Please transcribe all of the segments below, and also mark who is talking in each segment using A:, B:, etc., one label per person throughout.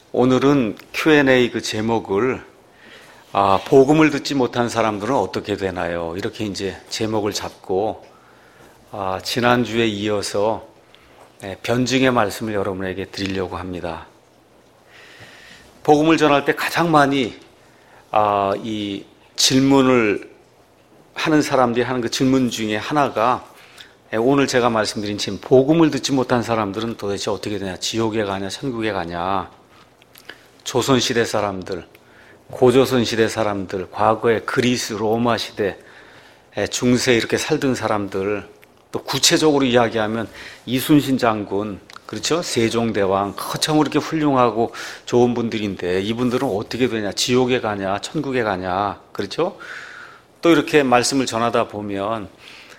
A: 오늘은 Q&A 그 제목을 복음을 듣지 못한 사람들은 어떻게 되나요? 이렇게 이제 제목을 잡고 지난주에 이어서 변증의 말씀을 여러분에게 드리려고 합니다. 복음을 전할 때 가장 많이 이 질문을 하는 사람들이 하는 그 질문 중에 하나가 오늘 제가 말씀드린 지금 복음을 듣지 못한 사람들은 도대체 어떻게 되냐? 지옥에 가냐? 천국에 가냐? 조선시대 사람들, 고조선시대 사람들, 과거의 그리스, 로마 시대, 중세 이렇게 살던 사람들, 또 구체적으로 이야기하면 이순신 장군, 그렇죠? 세종대왕, 참 그렇게 훌륭하고 좋은 분들인데 이분들은 어떻게 되냐? 지옥에 가냐? 천국에 가냐? 그렇죠? 또 이렇게 말씀을 전하다 보면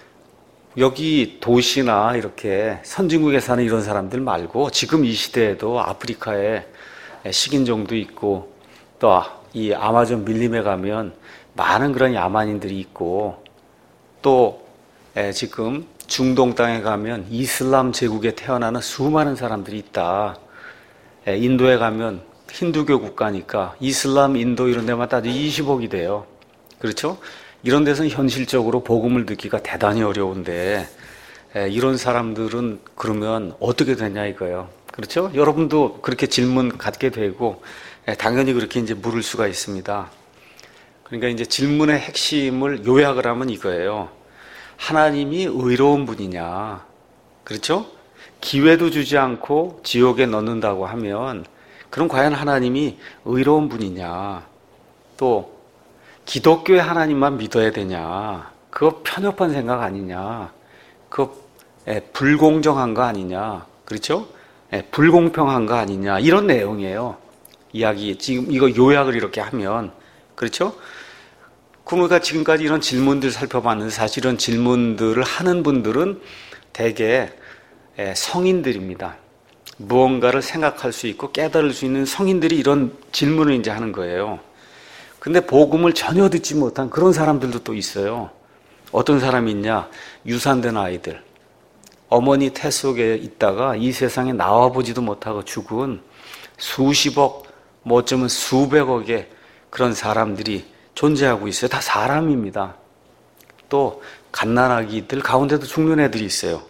A: 여기 도시나 이렇게 선진국에 사는 이런 사람들 말고 지금 이 시대에도 아프리카에 식인종도 있고 또 이 아마존 밀림에 가면 많은 그런 야만인들이 있고 또 지금 중동 땅에 가면 이슬람 제국에 태어나는 수많은 사람들이 있다. 인도에 가면 힌두교 국가니까 이슬람, 인도 이런 데만 따져 20억이 돼요. 그렇죠? 이런 데서는 현실적으로 복음을 듣기가 대단히 어려운데 이런 사람들은 그러면 어떻게 되냐 이거예요. 그렇죠? 여러분도 그렇게 질문 갖게 되고 당연히 그렇게 이제 물을 수가 있습니다. 그러니까 이제 질문의 핵심을 요약을 하면 이거예요. 하나님이 의로운 분이냐? 그렇죠? 기회도 주지 않고 지옥에 넣는다고 하면 그럼 과연 하나님이 의로운 분이냐? 또 기독교의 하나님만 믿어야 되냐? 그거 편협한 생각 아니냐? 그거 불공정한 거 아니냐? 그렇죠? 불공평한 거 아니냐? 이런 내용이에요. 이야기, 지금 이거 요약을 이렇게 하면. 그렇죠? 그러니까 지금까지 이런 질문들 살펴봤는데 사실 이런 질문들을 하는 분들은 대개 성인들입니다. 무언가를 생각할 수 있고 깨달을 수 있는 성인들이 이런 질문을 이제 하는 거예요. 근데 복음을 전혀 듣지 못한 그런 사람들도 또 있어요. 어떤 사람이 있냐? 유산된 아이들. 어머니 태 속에 있다가 이 세상에 나와보지도 못하고 죽은 수십억, 뭐 어쩌면 수백억의 그런 사람들이 존재하고 있어요. 다 사람입니다. 또 갓난아기들 가운데도 죽는 애들이 있어요.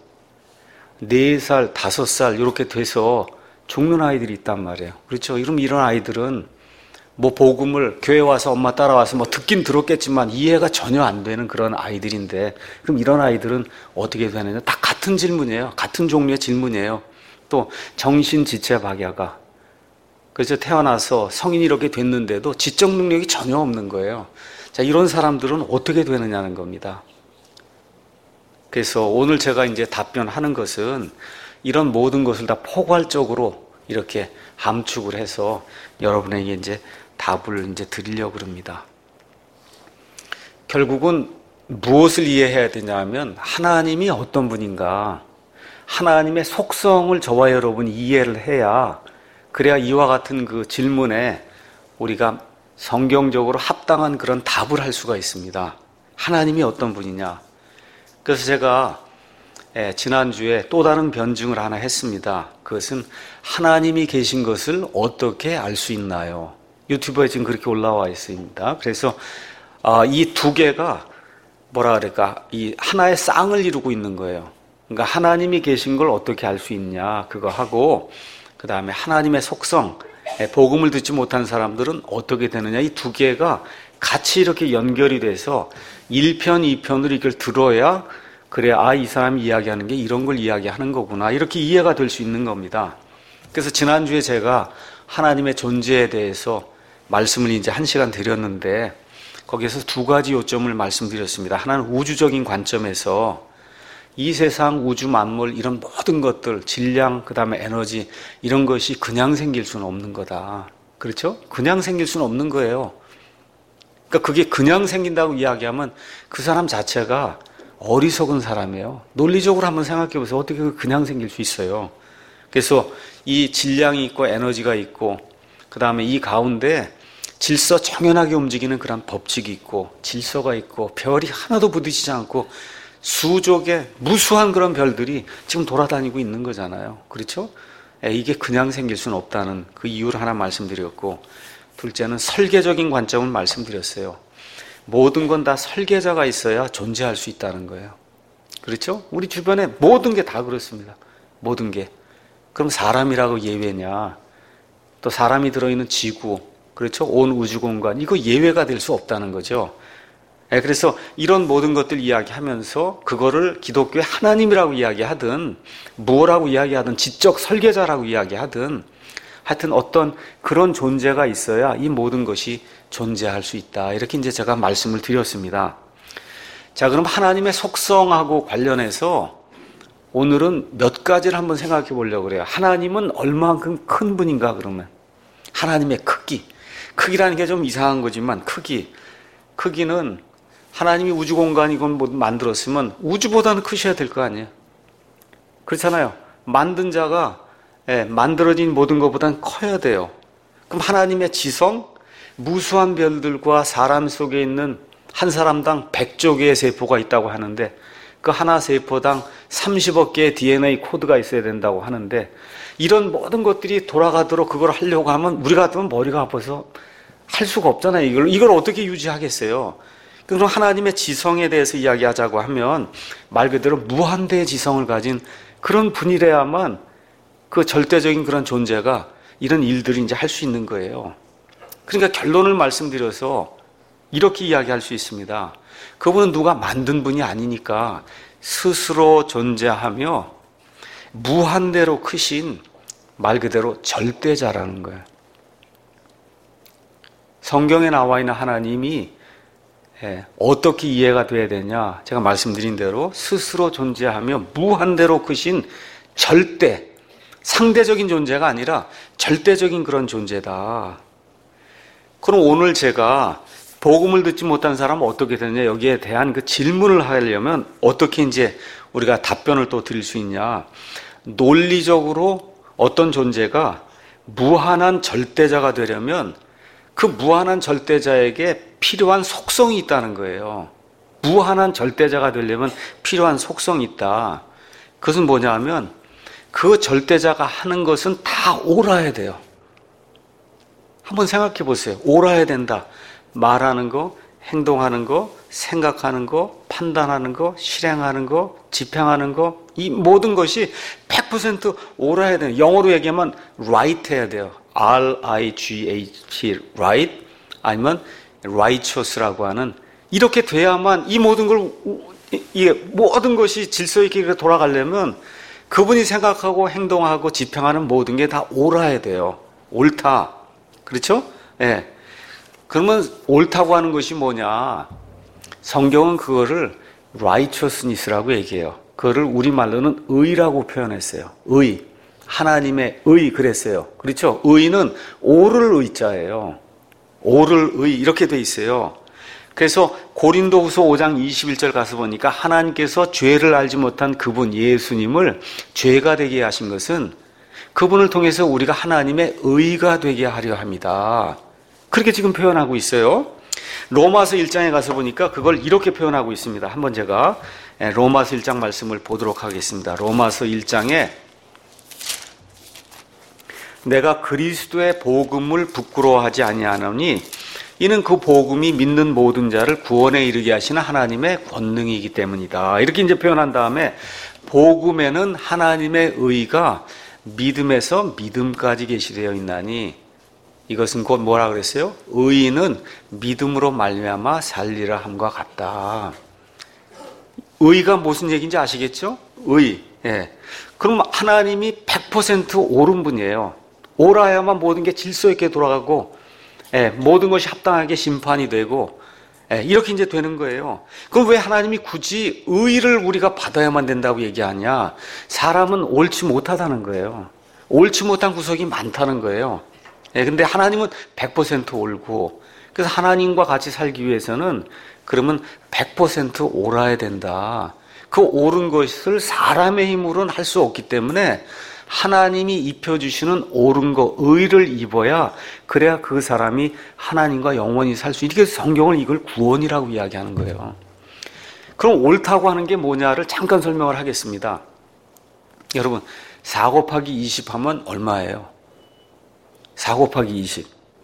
A: 4살, 5살 이렇게 돼서 죽는 아이들이 있단 말이에요. 그렇죠? 이런 아이들은 뭐 복음을 교회 와서 엄마 따라와서 뭐 듣긴 들었겠지만 이해가 전혀 안 되는 그런 아이들인데 그럼 이런 아이들은 어떻게 되느냐? 다 같은 질문이에요. 같은 종류의 질문이에요. 또 정신지체박약아. 그래서 태어나서 성인이 이렇게 됐는데도 지적 능력이 전혀 없는 거예요. 자, 이런 사람들은 어떻게 되느냐는 겁니다. 그래서 오늘 제가 이제 답변하는 것은 이런 모든 것을 다 포괄적으로 이렇게 함축을 해서 여러분에게 이제 답을 이제 드리려고 합니다. 결국은 무엇을 이해해야 되냐면 하나님이 어떤 분인가, 하나님의 속성을 저와 여러분이 이해를 해야 그래야 이와 같은 그 질문에 우리가 성경적으로 합당한 그런 답을 할 수가 있습니다. 하나님이 어떤 분이냐. 그래서 제가 지난주에 또 다른 변증을 하나 했습니다. 그것은 하나님이 계신 것을 어떻게 알 수 있나요? 유튜브에 지금 그렇게 올라와 있습니다. 그래서 이 두 개가 뭐라 그럴까, 이 하나의 쌍을 이루고 있는 거예요. 그러니까 하나님이 계신 걸 어떻게 알 수 있냐 그거 하고 그 다음에 하나님의 속성, 복음을 듣지 못한 사람들은 어떻게 되느냐, 이 두 개가 같이 이렇게 연결이 돼서 1편, 2편으로 이걸 들어야 그래, 이 사람이 이야기하는 게 이런 걸 이야기하는 거구나 이렇게 이해가 될 수 있는 겁니다. 그래서 지난주에 제가 하나님의 존재에 대해서 말씀을 이제 1시간 드렸는데 거기에서 2가지 요점을 말씀드렸습니다. 하나는 우주적인 관점에서 이 세상 우주 만물 이런 모든 것들, 질량, 그 다음에 에너지 이런 것이 그냥 생길 수는 없는 거다. 그렇죠? 그냥 생길 수는 없는 거예요. 그러니까 그게 그냥 생긴다고 이야기하면 그 사람 자체가 어리석은 사람이에요. 논리적으로 한번 생각해 보세요. 어떻게 그냥 생길 수 있어요? 그래서 이 질량이 있고 에너지가 있고 그 다음에 이 가운데 질서정연하게 움직이는 그런 법칙이 있고 질서가 있고 별이 하나도 부딪히지 않고 수족의 무수한 그런 별들이 지금 돌아다니고 있는 거잖아요. 그렇죠? 이게 그냥 생길 수는 없다는 그 이유를 하나 말씀드렸고, 둘째는 설계적인 관점을 말씀드렸어요. 모든 건 다 설계자가 있어야 존재할 수 있다는 거예요. 그렇죠? 우리 주변에 모든 게 다 그렇습니다. 모든 게. 그럼 사람이라고 예외냐? 또 사람이 들어있는 지구, 그렇죠? 온 우주 공간, 이거 예외가 될 수 없다는 거죠. 그래서 이런 모든 것들 이야기하면서 그거를 기독교의 하나님이라고 이야기하든 무엇라고 이야기하든 지적 설계자라고 이야기하든 하여튼 어떤 그런 존재가 있어야 이 모든 것이 존재할 수 있다. 이렇게 이제 제가 말씀을 드렸습니다. 자, 그럼 하나님의 속성하고 관련해서 오늘은 몇 가지를 한번 생각해 보려고 그래요. 하나님은 얼마만큼 큰 분인가 그러면. 하나님의 크기. 크기라는 게 좀 이상한 거지만 크기는 하나님이 우주 공간이건 뭐 만들었으면 우주보다는 크셔야 될 거 아니에요. 그렇잖아요. 만든 자가 만들어진 모든 것보다는 커야 돼요. 그럼 하나님의 지성, 무수한 별들과 사람 속에 있는 한 사람당 100조 개의 세포가 있다고 하는데 그 하나 세포당 30억 개의 DNA 코드가 있어야 된다고 하는데 이런 모든 것들이 돌아가도록 그걸 하려고 하면 우리 같으면 머리가 아파서 할 수가 없잖아요. 이걸 어떻게 유지하겠어요? 그럼 하나님의 지성에 대해서 이야기하자고 하면 말 그대로 무한대의 지성을 가진 그런 분이래야만 그 절대적인 그런 존재가 이런 일들을 이제 할 수 있는 거예요. 그러니까 결론을 말씀드려서 이렇게 이야기할 수 있습니다. 그분은 누가 만든 분이 아니니까 스스로 존재하며 무한대로 크신 말 그대로 절대자라는 거예요. 성경에 나와 있는 하나님이 어떻게 이해가 돼야 되냐? 제가 말씀드린 대로 스스로 존재하며 무한대로 크신 절대, 상대적인 존재가 아니라 절대적인 그런 존재다. 그럼 오늘 제가 복음을 듣지 못한 사람은 어떻게 되느냐? 여기에 대한 그 질문을 하려면 어떻게 이제 우리가 답변을 또 드릴 수 있냐? 논리적으로 어떤 존재가 무한한 절대자가 되려면 그 무한한 절대자에게 필요한 속성이 있다는 거예요. 무한한 절대자가 되려면 필요한 속성이 있다. 그것은 뭐냐 하면 그 절대자가 하는 것은 다 옳아야 돼요. 한번 생각해 보세요. 옳아야 된다. 말하는 거, 행동하는 거, 생각하는 거, 판단하는 거, 실행하는 거, 집행하는 거, 이 모든 것이 100% 옳아야 돼요. 영어로 얘기하면 right 해야 돼요. R-I-G-H, right? 아니면 righteous라고 하는 이렇게 돼야만 이 모든 걸 이게 모든 것이 질서 있게 돌아가려면 그분이 생각하고 행동하고 집행하는 모든 게 다 옳아야 돼요. 옳다. 그렇죠? 예. 그러면 옳다고 하는 것이 뭐냐? 성경은 그거를 righteousness라고 얘기해요. 그거를 우리말로는 의라고 표현했어요. 의. 하나님의 의 그랬어요. 그렇죠? 의는 옳을 의자예요. 옳을 의 이렇게 돼 있어요. 그래서 고린도후서 5장 21절 가서 보니까 하나님께서 죄를 알지 못한 그분 예수님을 죄가 되게 하신 것은 그분을 통해서 우리가 하나님의 의가 되게 하려 합니다. 그렇게 지금 표현하고 있어요. 로마서 1장에 가서 보니까 그걸 이렇게 표현하고 있습니다. 한번 제가 로마서 1장 말씀을 보도록 하겠습니다. 로마서 1장에 내가 그리스도의 복음을 부끄러워하지 아니하노니 이는 그 복음이 믿는 모든 자를 구원에 이르게 하시는 하나님의 권능이기 때문이다. 이렇게 이제 표현한 다음에 복음에는 하나님의 의가 믿음에서 믿음까지 계시되어 있나니 이것은 곧 뭐라 그랬어요? 의인은 믿음으로 말미암아 살리라 함과 같다. 의가 무슨 얘기인지 아시겠죠? 의. 예. 그럼 하나님이 100% 옳은 분이에요. 옳아야만 모든 게 질서 있게 돌아가고 모든 것이 합당하게 심판이 되고 이렇게 이제 되는 거예요. 그럼 왜 하나님이 굳이 의를 우리가 받아야만 된다고 얘기하냐? 사람은 옳지 못하다는 거예요. 옳지 못한 구석이 많다는 거예요. 근데 하나님은 100% 옳고 그래서 하나님과 같이 살기 위해서는 그러면 100% 옳아야 된다. 그 옳은 것을 사람의 힘으로는 할 수 없기 때문에 하나님이 입혀주시는 옳은 거, 의를 입어야 그래야 그 사람이 하나님과 영원히 살 수 있게 성경을 이걸 구원이라고 이야기하는 거예요. 그럼 옳다고 하는 게 뭐냐를 잠깐 설명을 하겠습니다. 여러분, 4 곱하기 20 하면 얼마예요? 4 곱하기 20.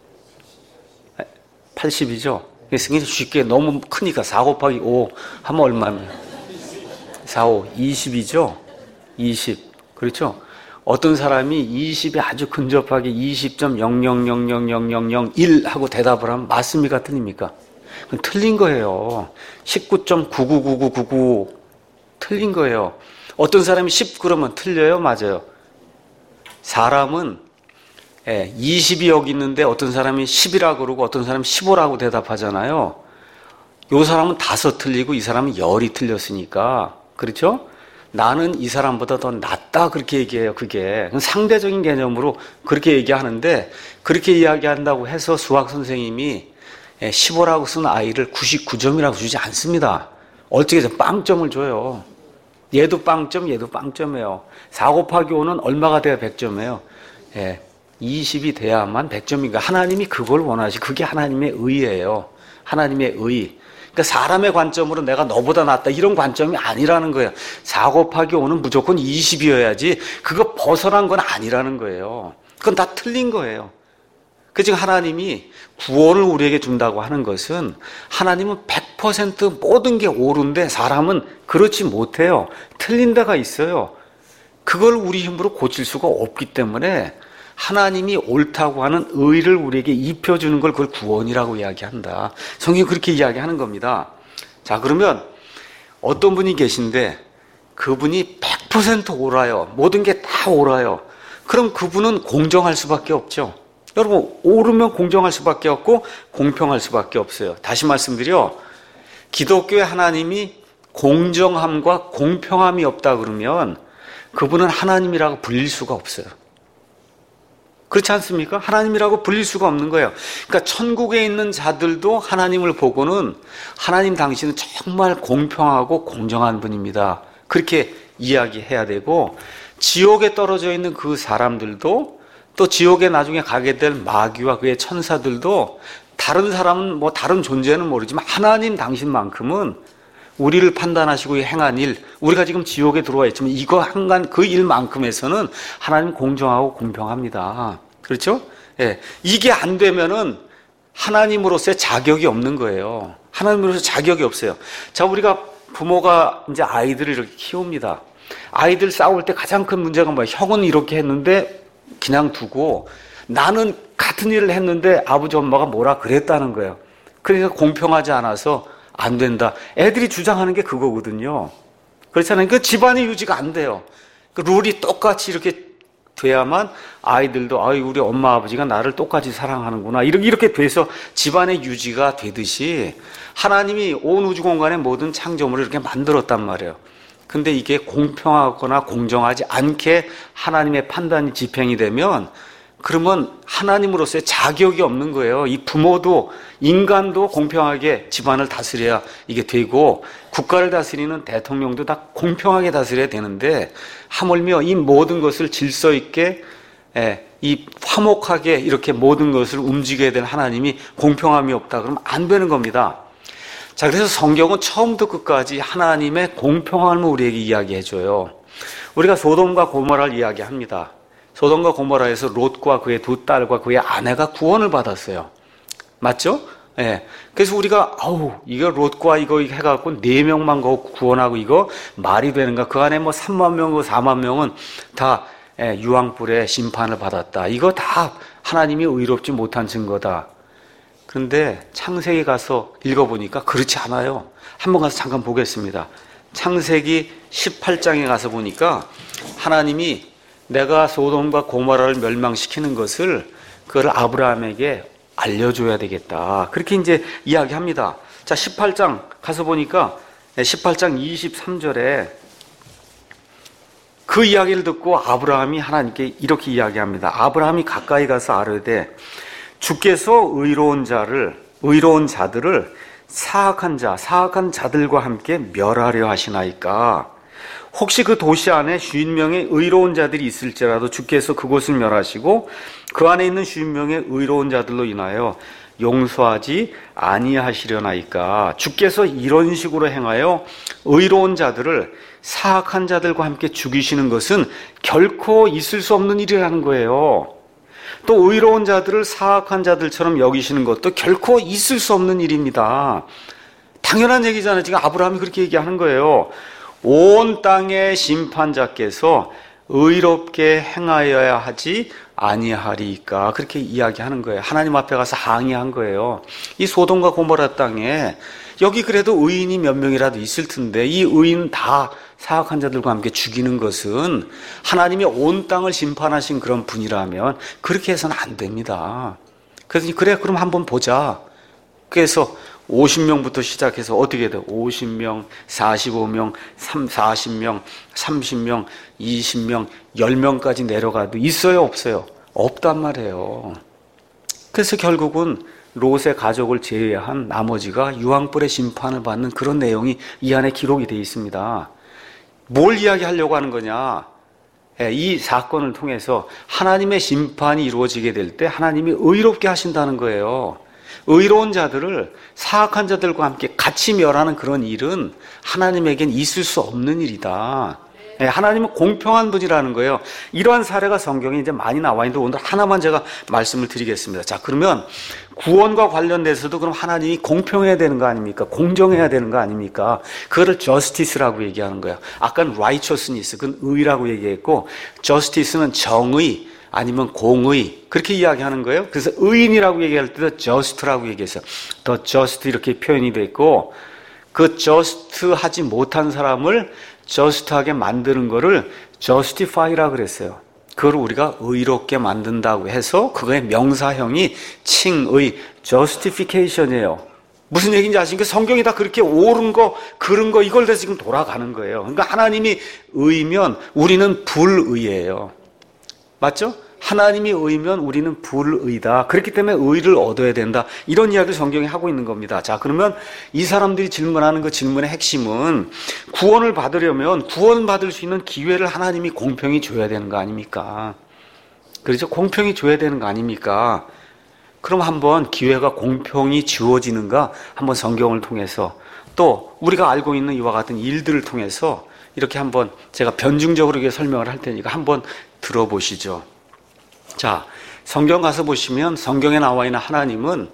A: 80이죠? 굉장히 쉽게 너무 크니까 4 곱하기 5 하면 얼마입니까? 4, 5, 20이죠? 20. 그렇죠? 어떤 사람이 20에 아주 근접하게 20.00000001 하고 대답을 하면 맞습니까? 틀립니까? 그건 틀린 거예요. 19.999999 틀린 거예요. 어떤 사람이 10 그러면 틀려요? 맞아요. 사람은 20이 여기 있는데 어떤 사람이 10이라고 그러고 어떤 사람이 15라고 대답하잖아요. 요 사람은 5 틀리고 이 사람은 10이 틀렸으니까. 그렇죠? 나는 이 사람보다 더 낫다 그렇게 얘기해요. 그게 상대적인 개념으로 그렇게 얘기하는데 그렇게 이야기한다고 해서 수학 선생님이 15라고 쓴 아이를 99점이라고 주지 않습니다. 어떻게 해서 빵점을 줘요. 얘도 빵점, 얘도 빵점이에요. 4 곱하기 5는 얼마가 돼야 100점이에요? 20이 돼야만 100점인가. 하나님이 그걸 원하시. 그게 하나님의 의예요. 하나님의 의. 그러니까 사람의 관점으로 내가 너보다 낫다 이런 관점이 아니라는 거예요. 4 곱하기 5는 무조건 20이어야지 그거 벗어난 건 아니라는 거예요. 그건 다 틀린 거예요. 그 지금 하나님이 구원을 우리에게 준다고 하는 것은 하나님은 100% 모든 게 옳은데 사람은 그렇지 못해요. 틀린 데가 있어요. 그걸 우리 힘으로 고칠 수가 없기 때문에 하나님이 옳다고 하는 의를 우리에게 입혀주는 걸 그걸 구원이라고 이야기한다. 성경이 그렇게 이야기하는 겁니다. 자, 그러면 어떤 분이 계신데 그분이 100% 옳아요. 모든 게 다 옳아요. 그럼 그분은 공정할 수밖에 없죠. 여러분, 옳으면 공정할 수밖에 없고 공평할 수밖에 없어요. 다시 말씀드려, 기독교의 하나님이 공정함과 공평함이 없다 그러면 그분은 하나님이라고 불릴 수가 없어요. 그렇지 않습니까? 하나님이라고 불릴 수가 없는 거예요. 그러니까 천국에 있는 자들도 하나님을 보고는 하나님 당신은 정말 공평하고 공정한 분입니다. 그렇게 이야기해야 되고, 지옥에 떨어져 있는 그 사람들도 또 지옥에 나중에 가게 될 마귀와 그의 천사들도 다른 사람은 뭐 다른 존재는 모르지만 하나님 당신만큼은 우리를 판단하시고 행한 일, 우리가 지금 지옥에 들어와 있지만 이거 한간 그 일만큼에서는 하나님 공정하고 공평합니다. 그렇죠? 예. 이게 안 되면은 하나님으로서의 자격이 없는 거예요. 하나님으로서 자격이 없어요. 자, 우리가 부모가 이제 아이들을 이렇게 키웁니다. 아이들 싸울 때 가장 큰 문제가 뭐예요? 형은 이렇게 했는데 그냥 두고 나는 같은 일을 했는데 아버지 엄마가 뭐라 그랬다는 거예요. 그러니까 공평하지 않아서 안 된다. 애들이 주장하는 게 그거거든요. 그렇잖아요. 그 집안의 유지가 안 돼요. 그 룰이 똑같이 이렇게 돼야만 아이들도 우리 엄마 아버지가 나를 똑같이 사랑하는구나 이렇게 돼서 집안의 유지가 되듯이 하나님이 온 우주 공간의 모든 창조물을 이렇게 만들었단 말이에요. 근데 이게 공평하거나 공정하지 않게 하나님의 판단이 집행이 되면 그러면 하나님으로서의 자격이 없는 거예요. 이 부모도 인간도 공평하게 집안을 다스려야 이게 되고 국가를 다스리는 대통령도 다 공평하게 다스려야 되는데 하물며 이 모든 것을 질서 있게 이 화목하게 이렇게 모든 것을 움직여야 되는 하나님이 공평함이 없다 그러면 안 되는 겁니다. 자, 그래서 성경은 처음부터 끝까지 하나님의 공평함을 우리에게 이야기해줘요. 우리가 소돔과 고모라를 이야기합니다. 소돔과 고모라에서 롯과 그의 2 딸과 그의 아내가 구원을 받았어요. 맞죠? 예. 그래서 우리가 이거 롯과 이거 해갖고 4명만 구원하고 이거 말이 되는가? 그 안에 뭐 3만 명, 4만 명은 다 유황불의 심판을 받았다. 이거 다 하나님이 의롭지 못한 증거다. 그런데 창세기 가서 읽어보니까 그렇지 않아요. 한번 가서 잠깐 보겠습니다. 창세기 18장에 가서 보니까 하나님이 내가 소돔과 고모라를 멸망시키는 것을 그걸 아브라함에게 알려줘야 되겠다. 그렇게 이제 이야기합니다. 자, 18장 가서 보니까 18장 23절에 그 이야기를 듣고 아브라함이 하나님께 이렇게 이야기합니다. 아브라함이 가까이 가서 아뢰되 주께서 의로운 자들을 사악한 자들과 함께 멸하려 하시나이까. 혹시 그 도시 안에 50명의 의로운 자들이 있을지라도 주께서 그곳을 멸하시고 그 안에 있는 50명의 의로운 자들로 인하여 용서하지 아니하시려나이까. 주께서 이런 식으로 행하여 의로운 자들을 사악한 자들과 함께 죽이시는 것은 결코 있을 수 없는 일이라는 거예요. 또 의로운 자들을 사악한 자들처럼 여기시는 것도 결코 있을 수 없는 일입니다. 당연한 얘기잖아요. 지금 아브라함이 그렇게 얘기하는 거예요. 온 땅의 심판자께서 의롭게 행하여야 하지 아니하리까. 그렇게 이야기하는 거예요. 하나님 앞에 가서 항의한 거예요. 이 소돔과 고모라 땅에 여기 그래도 의인이 몇 명이라도 있을 텐데 이 의인 다 사악한 자들과 함께 죽이는 것은 하나님이 온 땅을 심판하신 그런 분이라면 그렇게 해서는 안 됩니다. 그래서 그래 그럼 한번 보자. 그래서 50명부터 시작해서 어떻게 돼요? 50명, 45명, 40명, 30명, 20명, 10명까지 내려가도 있어요? 없어요? 없단 말이에요. 그래서 결국은 롯의 가족을 제외한 나머지가 유황불의 심판을 받는 그런 내용이 이 안에 기록이 되어 있습니다. 뭘 이야기하려고 하는 거냐? 이 사건을 통해서 하나님의 심판이 이루어지게 될 때 하나님이 의롭게 하신다는 거예요. 의로운 자들을 사악한 자들과 함께 같이 멸하는 그런 일은 하나님에겐 있을 수 없는 일이다. 하나님은 공평한 분이라는 거예요. 이러한 사례가 성경에 이제 많이 나와 있는데 오늘 하나만 제가 말씀을 드리겠습니다. 자, 그러면 구원과 관련돼서도 그럼 하나님이 공평해야 되는 거 아닙니까? 공정해야 되는 거 아닙니까? 그거를 justice라고 얘기하는 거예요. 아까는 righteousness, 그건 의라고 얘기했고, justice는 정의, 아니면 공의, 그렇게 이야기하는 거예요. 그래서 의인이라고 얘기할 때도 just라고 얘기했어요. 더 just 이렇게 표현이 돼 있고, 그 just 하지 못한 사람을 just하게 만드는 거를 justify라고 그랬어요. 그걸 우리가 의롭게 만든다고 해서 그거의 명사형이 칭의, justification이에요. 무슨 얘기인지 아십니까? 성경이 다 그렇게 옳은 거, 그른 거, 이걸 대해서 지금 돌아가는 거예요. 그러니까 하나님이 의면 우리는 불의예요. 맞죠? 하나님이 의면 우리는 불의다. 그렇기 때문에 의를 얻어야 된다. 이런 이야기를 성경이 하고 있는 겁니다. 자, 그러면 이 사람들이 질문하는 그 질문의 핵심은 구원을 받으려면 구원받을 수 있는 기회를 하나님이 공평히 줘야 되는 거 아닙니까? 그렇죠? 공평히 줘야 되는 거 아닙니까? 그럼 한번 기회가 공평히 주어지는가 한번 성경을 통해서 또 우리가 알고 있는 이와 같은 일들을 통해서 이렇게 한번 제가 변증적으로 이렇게 설명을 할 테니까 한번 들어보시죠. 자, 성경 가서 보시면 성경에 나와 있는 하나님은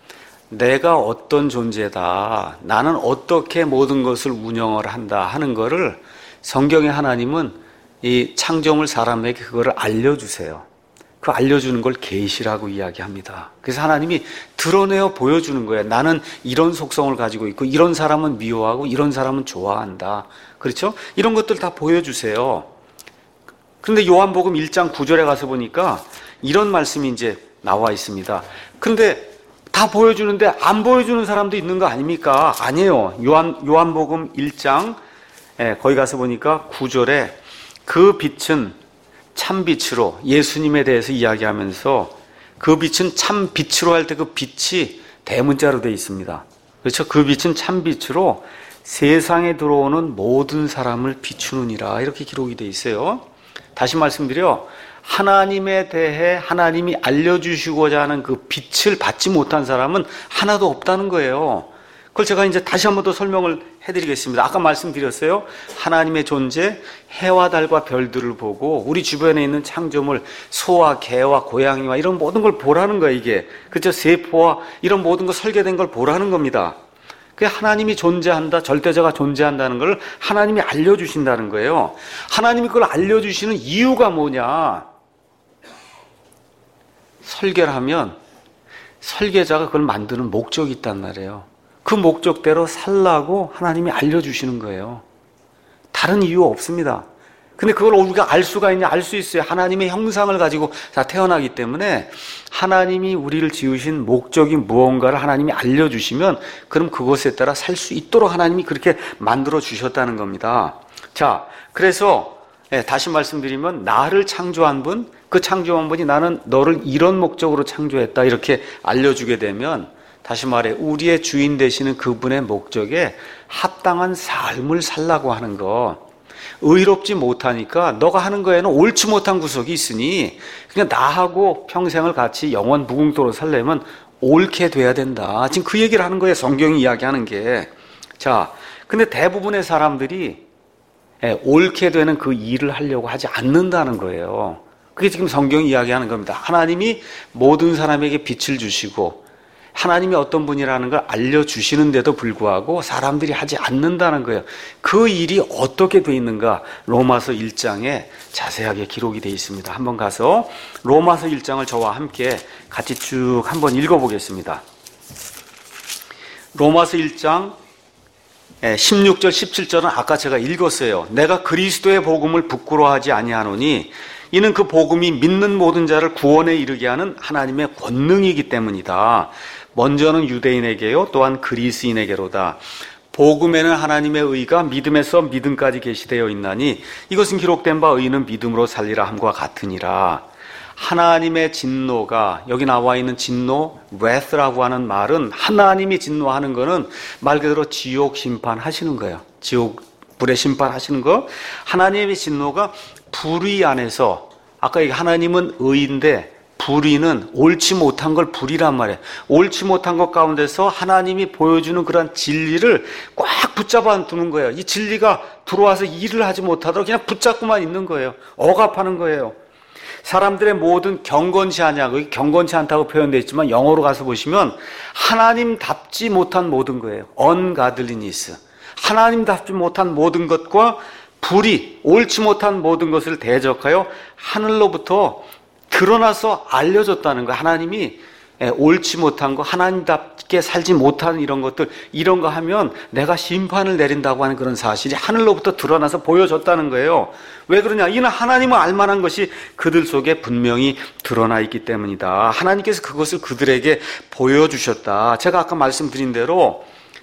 A: 내가 어떤 존재다, 나는 어떻게 모든 것을 운영을 한다 하는 거를 성경의 하나님은 이 창조물 사람에게 그거를 알려주세요. 그 알려주는 걸 계시라고 이야기합니다. 그래서 하나님이 드러내어 보여주는 거예요. 나는 이런 속성을 가지고 있고 이런 사람은 미워하고 이런 사람은 좋아한다. 그렇죠? 이런 것들 다 보여주세요. 그런데 요한복음 1장 9절에 가서 보니까 이런 말씀이 이제 나와 있습니다. 그런데 다 보여주는데 안 보여주는 사람도 있는 거 아닙니까? 아니에요. 요한복음 1장 거기 가서 보니까 9절에 그 빛은 참빛으로 예수님에 대해서 이야기하면서 그 빛은 참빛으로 할 때 그 빛이 대문자로 되어 있습니다. 그렇죠? 그 빛은 참빛으로 세상에 들어오는 모든 사람을 비추느니라 이렇게 기록이 되어 있어요. 다시 말씀드려 하나님에 대해 하나님이 알려주시고자 하는 그 빛을 받지 못한 사람은 하나도 없다는 거예요. 그걸 제가 이제 다시 한 번 더 설명을 해드리겠습니다. 아까 말씀드렸어요. 하나님의 존재, 해와 달과 별들을 보고 우리 주변에 있는 창조물, 소와 개와 고양이와 이런 모든 걸 보라는 거예요, 이게. 그렇죠? 세포와 이런 모든 거 설계된 걸 보라는 겁니다. 그게 하나님이 존재한다, 절대자가 존재한다는 걸 하나님이 알려주신다는 거예요. 하나님이 그걸 알려주시는 이유가 뭐냐? 설계를 하면 설계자가 그걸 만드는 목적이 있단 말이에요. 그 목적대로 살라고 하나님이 알려주시는 거예요. 다른 이유 없습니다. 근데 그걸 우리가 알 수가 있냐? 알 수 있어요. 하나님의 형상을 가지고 다 태어나기 때문에 하나님이 우리를 지으신 목적이 무언가를 하나님이 알려주시면 그럼 그것에 따라 살 수 있도록 하나님이 그렇게 만들어 주셨다는 겁니다. 자, 그래서 다시 말씀드리면 나를 창조한 분, 그 창조한 분이 나는 너를 이런 목적으로 창조했다 이렇게 알려주게 되면 다시 말해 우리의 주인 되시는 그분의 목적에 합당한 삶을 살라고 하는 거, 의롭지 못하니까 너가 하는 거에는 옳지 못한 구석이 있으니 그냥 나하고 평생을 같이 영원 무궁토로 살려면 옳게 돼야 된다. 지금 그 얘기를 하는 거예요. 성경이 이야기하는 게. 자, 근데 대부분의 사람들이 옳게 되는 그 일을 하려고 하지 않는다는 거예요. 그게 지금 성경이 이야기하는 겁니다. 하나님이 모든 사람에게 빛을 주시고 하나님이 어떤 분이라는 걸 알려주시는데도 불구하고 사람들이 하지 않는다는 거예요. 그 일이 어떻게 돼 있는가? 로마서 1장에 자세하게 기록이 되어 있습니다. 한번 가서 로마서 1장을 저와 함께 같이 쭉 한번 읽어보겠습니다. 로마서 1장 16절 17절은 아까 제가 읽었어요. 내가 그리스도의 복음을 부끄러워하지 아니하노니 이는 그 복음이 믿는 모든 자를 구원에 이르게 하는 하나님의 권능이기 때문이다. 먼저는 유대인에게요 또한 그리스인에게로다. 복음에는 하나님의 의가 믿음에서 믿음까지 계시되어 있나니 이것은 기록된 바 의인은 믿음으로 살리라 함과 같으니라. 하나님의 진노가 여기 나와 있는 진노, wrath라고 하는 말은 하나님이 진노하는 거는 말 그대로 지옥 심판하시는 거예요. 지옥 불의 심판하시는 거. 하나님의 진노가 불의 안에서 아까 하나님은 의인데 불의는 옳지 못한 걸 불의란 말이에요. 옳지 못한 것 가운데서 하나님이 보여주는 그런 진리를 꽉 붙잡아 두는 거예요. 이 진리가 들어와서 일을 하지 못하도록 그냥 붙잡고만 있는 거예요. 억압하는 거예요. 사람들의 모든 경건치 않냐고, 경건치 않다고 표현되어 있지만 영어로 가서 보시면 하나님답지 못한 모든 거예요. ungodliness. 하나님답지 못한 모든 것과 불의, 옳지 못한 모든 것을 대적하여 하늘로부터 드러나서 알려졌다는 거예요. 하나님이 옳지 못한 거, 하나님답게 살지 못하는 이런 것들, 이런 거 하면 내가 심판을 내린다고 하는 그런 사실이 하늘로부터 드러나서 보여졌다는 거예요. 왜 그러냐? 이는 하나님을 알만한 것이 그들 속에 분명히 드러나 있기 때문이다. 하나님께서 그것을 그들에게 보여주셨다. 제가 아까 말씀드린 대로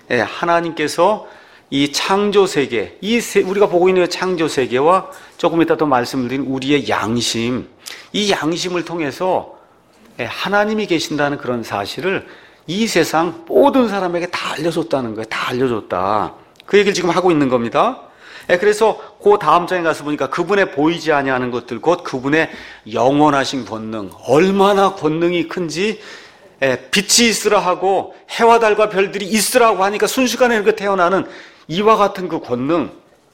A: 하나님께서 이 창조 세계, 우리가 보고 있는 창조 세계와 조금 이따 또 말씀을 드린 우리의 양심, 이 양심을 통해서 하나님이 계신다는 그런 사실을 이 세상 모든 사람에게 다 알려줬다는 거예요. 다 알려줬다. 그 얘기를 지금 하고 있는 겁니다. 그래서 그 다음 장에 가서 보니까 그분의 보이지 아니하는 것들, 곧 그분의 영원하신 권능, 얼마나 권능이 큰지 빛이 있으라 하고 해와 달과 별들이 있으라고 하니까 순식간에 이렇게 태어나는 이와 같은 그 권능,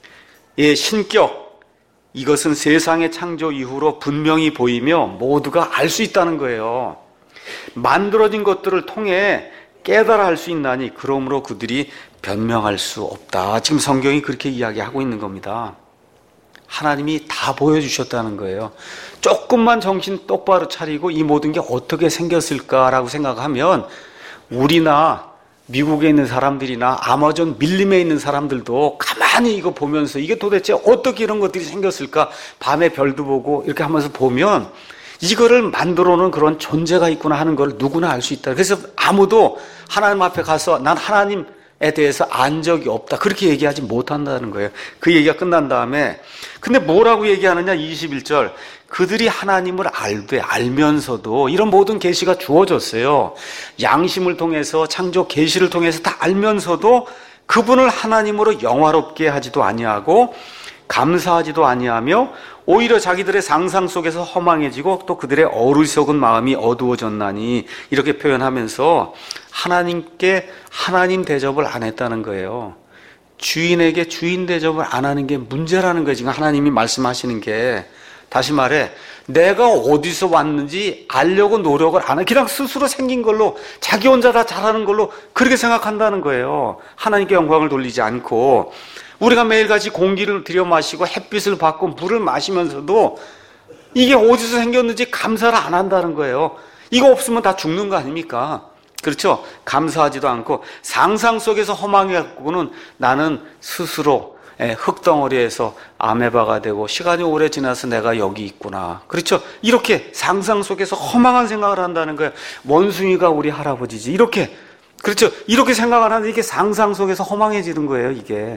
A: 신격, 이것은 세상의 창조 이후로 분명히 보이며 모두가 알 수 있다는 거예요. 만들어진 것들을 통해 깨달아 할 수 있나니 그러므로 그들이 변명할 수 없다. 지금 성경이 그렇게 이야기하고 있는 겁니다. 하나님이 다 보여주셨다는 거예요. 조금만 정신 똑바로 차리고 이 모든 게 어떻게 생겼을까라고 생각하면 우리나 미국에 있는 사람들이나 아마존 밀림에 있는 사람들도 가만히 이거 보면서 이게 도대체 어떻게 이런 것들이 생겼을까, 밤에 별도 보고 이렇게 하면서 보면 이거를 만들어 놓은 그런 존재가 있구나 하는 걸 누구나 알 수 있다. 그래서 아무도 하나님 앞에 가서 난 하나님에 대해서 안 적이 없다 그렇게 얘기하지 못한다는 거예요. 그 얘기가 끝난 다음에 근데 뭐라고 얘기하느냐, 21절. 그들이 하나님을 알면서도 이런 모든 계시가 주어졌어요. 양심을 통해서, 창조 계시를 통해서 다 알면서도 그분을 하나님으로 영화롭게 하지도 아니하고 감사하지도 아니하며 오히려 자기들의 상상 속에서 허망해지고 또 그들의 어리석은 마음이 어두워졌나니 이렇게 표현하면서 하나님께 하나님 대접을 안 했다는 거예요. 주인에게 주인 대접을 안 하는 게 문제라는 거예요. 지금 하나님이 말씀하시는 게. 다시 말해 내가 어디서 왔는지 알려고 노력을 안 해. 그냥 스스로 생긴 걸로 자기 혼자 다 잘하는 걸로 그렇게 생각한다는 거예요. 하나님께 영광을 돌리지 않고 우리가 매일같이 공기를 들여 마시고 햇빛을 받고 물을 마시면서도 이게 어디서 생겼는지 감사를 안 한다는 거예요. 이거 없으면 다 죽는 거 아닙니까? 그렇죠? 감사하지도 않고 상상 속에서 허망해갖고는 나는 스스로 흙덩어리에서 아메바가 되고 시간이 오래 지나서 내가 여기 있구나. 그렇죠? 이렇게 상상 속에서 허망한 생각을 한다는 거예요. 원숭이가 우리 할아버지지. 이렇게. 그렇죠? 이렇게 생각을 하는데 이게 상상 속에서 허망해지는 거예요, 이게.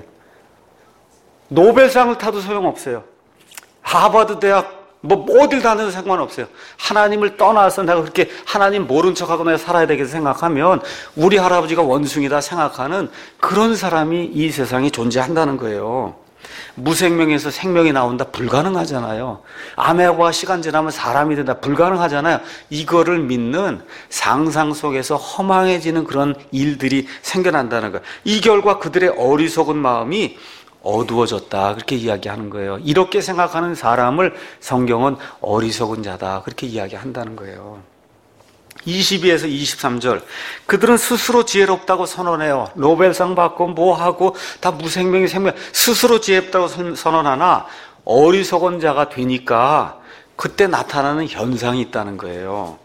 A: 노벨상을 타도 소용없어요. 하버드 대학 어딜 다녀도 상관없어요. 하나님을 떠나서 내가 그렇게 하나님 모른 척하고 내가 살아야 되겠다 생각하면 우리 할아버지가 원숭이다 생각하는 그런 사람이 이 세상에 존재한다는 거예요. 무생명에서 생명이 나온다? 불가능하잖아요. 아메바가 시간 지나면 사람이 된다? 불가능하잖아요. 이거를 믿는 상상 속에서 허망해지는 그런 일들이 생겨난다는 거예요. 이 결과 그들의 어리석은 마음이 어두워졌다, 그렇게 이야기하는 거예요. 이렇게 생각하는 사람을 성경은 어리석은 자다, 그렇게 이야기한다는 거예요. 22에서 23절, 그들은 스스로 지혜롭다고 선언해요. 노벨상 받고 뭐하고 다 무생명이 생명, 스스로 지혜롭다고 선언하나 어리석은 자가 되니까 그때 나타나는 현상이 있다는 거예요.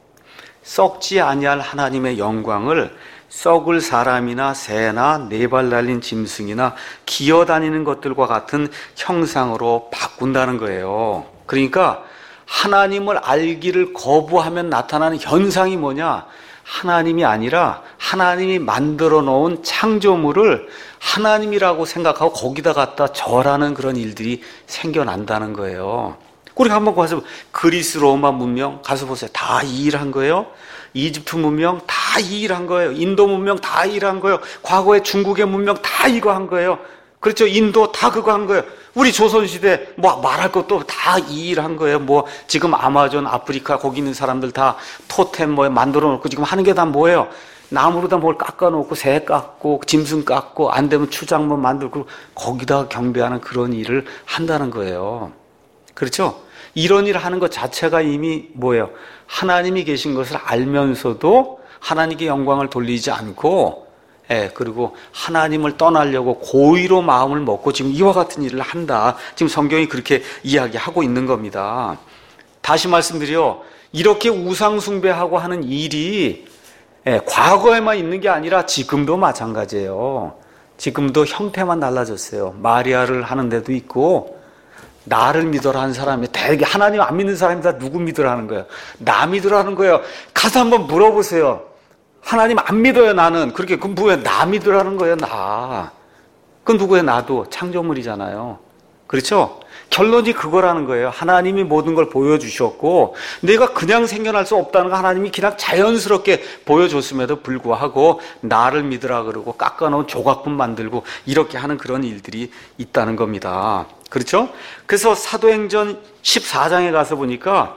A: 썩지 아니할 하나님의 영광을 썩을 사람이나 새나 네 발 달린 짐승이나 기어다니는 것들과 같은 형상으로 바꾼다는 거예요. 그러니까 하나님을 알기를 거부하면 나타나는 현상이 뭐냐? 하나님이 아니라 하나님이 만들어 놓은 창조물을 하나님이라고 생각하고 거기다 갖다 절하는 그런 일들이 생겨난다는 거예요. 우리가 한번 가서 그리스 로마 문명 가서 보세요. 다 이 일한 거예요. 이집트 문명 다 이 일한 거예요. 인도 문명 다 이 일한 거예요. 과거에 중국의 문명 다 이거 한 거예요. 그렇죠. 인도 다 그거 한 거예요. 우리 조선시대 뭐 말할 것도 다 이 일 한 거예요. 뭐 지금 아마존 아프리카 거기 있는 사람들 다 토템 뭐 만들어 놓고 지금 하는 게 다 뭐예요? 나무로다 뭘 깎아 놓고 새 깎고 짐승 깎고 안 되면 추장모 만들고 거기다 경배하는 그런 일을 한다는 거예요. 그렇죠? 이런 일을 하는 것 자체가 이미 뭐예요? 하나님이 계신 것을 알면서도 하나님께 영광을 돌리지 않고, 그리고 하나님을 떠나려고 고의로 마음을 먹고 지금 이와 같은 일을 한다. 지금 성경이 그렇게 이야기하고 있는 겁니다. 다시 말씀드려, 이렇게 우상숭배하고 하는 일이 과거에만 있는 게 아니라 지금도 마찬가지예요. 지금도 형태만 달라졌어요. 마리아를 하는 데도 있고, 나를 믿어라 하는 사람이 대개 하나님 안 믿는 사람이 다 누구 믿으라 하는 거예요? 나 믿으라 하는 거예요. 가서 한번 물어보세요. 하나님 안 믿어요, 나는. 그렇게, 그럼 뭐예요? 나 믿으라는 거예요, 나. 그건 누구예요? 나도. 창조물이잖아요. 그렇죠? 결론이 그거라는 거예요. 하나님이 모든 걸 보여주셨고, 내가 그냥 생겨날 수 없다는 거 하나님이 그냥 자연스럽게 보여줬음에도 불구하고, 나를 믿으라 그러고, 깎아놓은 조각품 만들고, 이렇게 하는 그런 일들이 있다는 겁니다. 그렇죠? 그래서 사도행전 14장에 가서 보니까,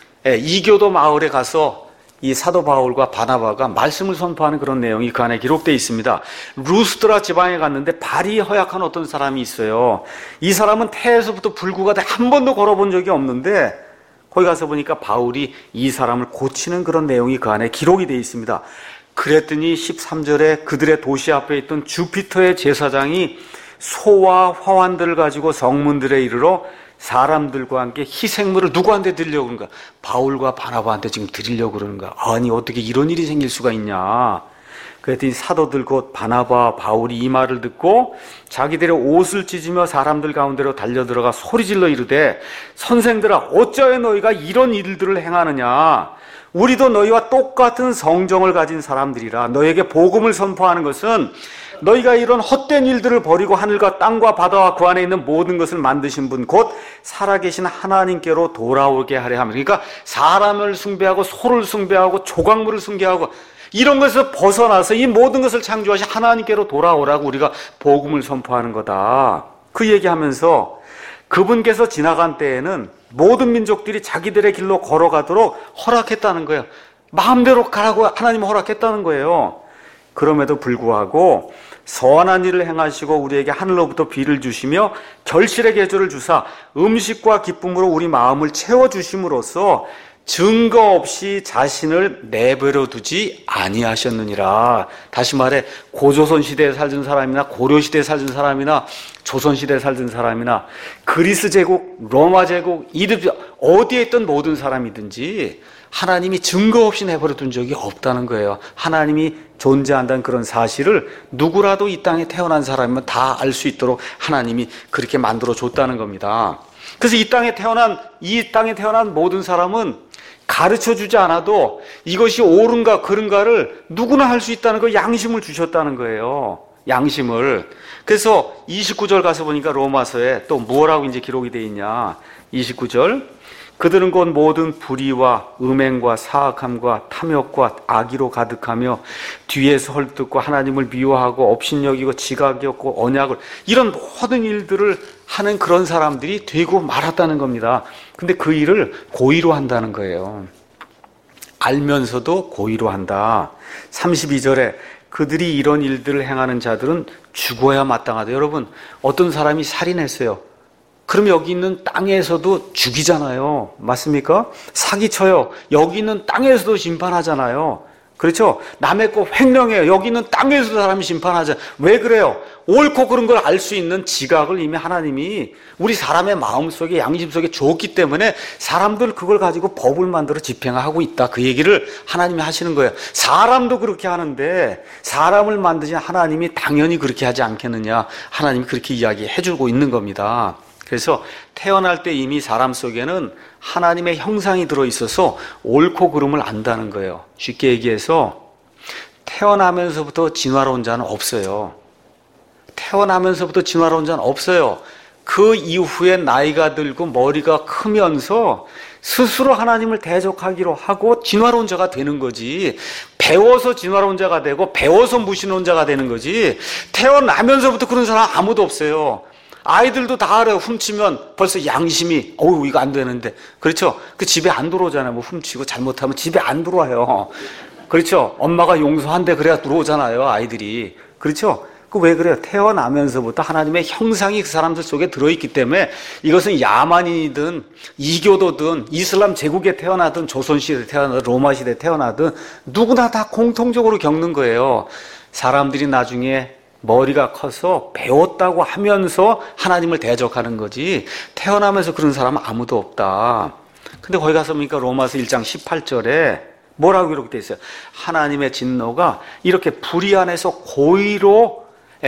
A: 이교도 마을에 가서 이 사도 바울과 바나바가 말씀을 선포하는 그런 내용이 그 안에 기록되어 있습니다. 루스드라 지방에 갔는데 발이 허약한 어떤 사람이 있어요. 이 사람은 태에서부터 불구가 한 번도 걸어본 적이 없는데 거기 가서 보니까 바울이 이 사람을 고치는 그런 내용이 그 안에 기록이 되어 있습니다. 그랬더니 13절에 그들의 도시 앞에 있던 주피터의 제사장이 소와 화환들을 가지고 성문들에 이르러 사람들과 함께 희생물을 누구한테 드리려고 그러는가? 바울과 바나바한테 지금 드리려고 그러는가? 아니 어떻게 이런 일이 생길 수가 있냐? 그랬더니 사도들 곧 바나바, 바울이 이 말을 듣고 자기들의 옷을 찢으며 사람들 가운데로 달려들어가 소리질러 이르되 선생들아 어찌하여 너희가 이런 일들을 행하느냐? 우리도 너희와 똑같은 성정을 가진 사람들이라. 너희에게 복음을 선포하는 것은 너희가 이런 헛된 일들을 버리고 하늘과 땅과 바다와 그 안에 있는 모든 것을 만드신 분 곧 살아계신 하나님께로 돌아오게 하려 함이라. 그러니까 사람을 숭배하고 소를 숭배하고 조각물을 숭배하고 이런 것에서 벗어나서 이 모든 것을 창조하신 하나님께로 돌아오라고 우리가 복음을 선포하는 거다. 그 얘기하면서 그분께서 지나간 때에는 모든 민족들이 자기들의 길로 걸어가도록 허락했다는 거예요. 마음대로 가라고 하나님은 허락했다는 거예요. 그럼에도 불구하고 선한 일을 행하시고 우리에게 하늘로부터 비를 주시며 결실의 계절을 주사 음식과 기쁨으로 우리 마음을 채워주심으로써 증거 없이 자신을 내버려 두지 아니하셨느니라. 다시 말해 고조선 시대에 살던 사람이나 고려 시대에 살던 사람이나 조선 시대에 살던 사람이나 그리스 제국, 로마 제국, 이집트 어디에 있던 모든 사람이든지 하나님이 증거 없이 내버려 둔 적이 없다는 거예요. 하나님이 존재한다는 그런 사실을 누구라도 이 땅에 태어난 사람이면 다 알 수 있도록 하나님이 그렇게 만들어 줬다는 겁니다. 그래서 이 땅에 태어난 모든 사람은 가르쳐 주지 않아도 이것이 옳은가 그른가를 누구나 할 수 있다는 거 양심을 주셨다는 거예요. 양심을. 그래서 29절 가서 보니까 로마서에 또 뭐라고 이제 기록이 되어 있냐. 29절. 그들은 곧 모든 불의와 음행과 사악함과 탐욕과 악의로 가득하며 뒤에서 헐뜯고 하나님을 미워하고 업신여기고 지각이 없고 언약을, 이런 모든 일들을 하는 그런 사람들이 되고 말았다는 겁니다. 근데 그 일을 고의로 한다는 거예요. 알면서도 고의로 한다. 32절에 그들이 이런 일들을 행하는 자들은 죽어야 마땅하다. 여러분, 어떤 사람이 살인했어요. 그럼 여기 있는 땅에서도 죽이잖아요. 맞습니까? 사기쳐요. 여기 있는 땅에서도 심판하잖아요. 그렇죠? 남의 거 횡령해요. 여기 있는 땅에서도 사람이 심판하잖아요. 왜 그래요? 옳고 그른 걸 알 수 있는 지각을 이미 하나님이 우리 사람의 마음속에, 양심 속에 줬기 때문에 사람들 그걸 가지고 법을 만들어 집행하고 있다. 그 얘기를 하나님이 하시는 거예요. 사람도 그렇게 하는데 사람을 만드신 하나님이 당연히 그렇게 하지 않겠느냐. 하나님이 그렇게 이야기해 주고 있는 겁니다. 그래서 태어날 때 이미 사람 속에는 하나님의 형상이 들어있어서 옳고 그름을 안다는 거예요. 쉽게 얘기해서 태어나면서부터 진화론자는 없어요. 태어나면서부터 진화론자는 없어요. 그 이후에 나이가 들고 머리가 크면서 스스로 하나님을 대적하기로 하고 진화론자가 되는 거지. 배워서 진화론자가 되고 배워서 무신론자가 되는 거지. 태어나면서부터 그런 사람 아무도 없어요. 아이들도 다 알아요. 훔치면 벌써 양심이 이거 안 되는데, 그렇죠? 그 집에 안 들어오잖아요. 뭐 훔치고 잘못하면 집에 안 들어와요. 그렇죠? 엄마가 용서한대 그래야 들어오잖아요, 아이들이. 그렇죠? 그 왜 그래요? 태어나면서부터 하나님의 형상이 그 사람들 속에 들어있기 때문에 이것은 야만인이든 이교도든 이슬람 제국에 태어나든 조선시대에 태어나든 로마시대에 태어나든 누구나 다 공통적으로 겪는 거예요. 사람들이 나중에 머리가 커서 배웠다고 하면서 하나님을 대적하는 거지 태어나면서 그런 사람은 아무도 없다. 근데 거기 가서 보니까 로마서 1장 18절에 뭐라고 이렇게 돼 있어요? 하나님의 진노가 이렇게 불의 안에서 고의로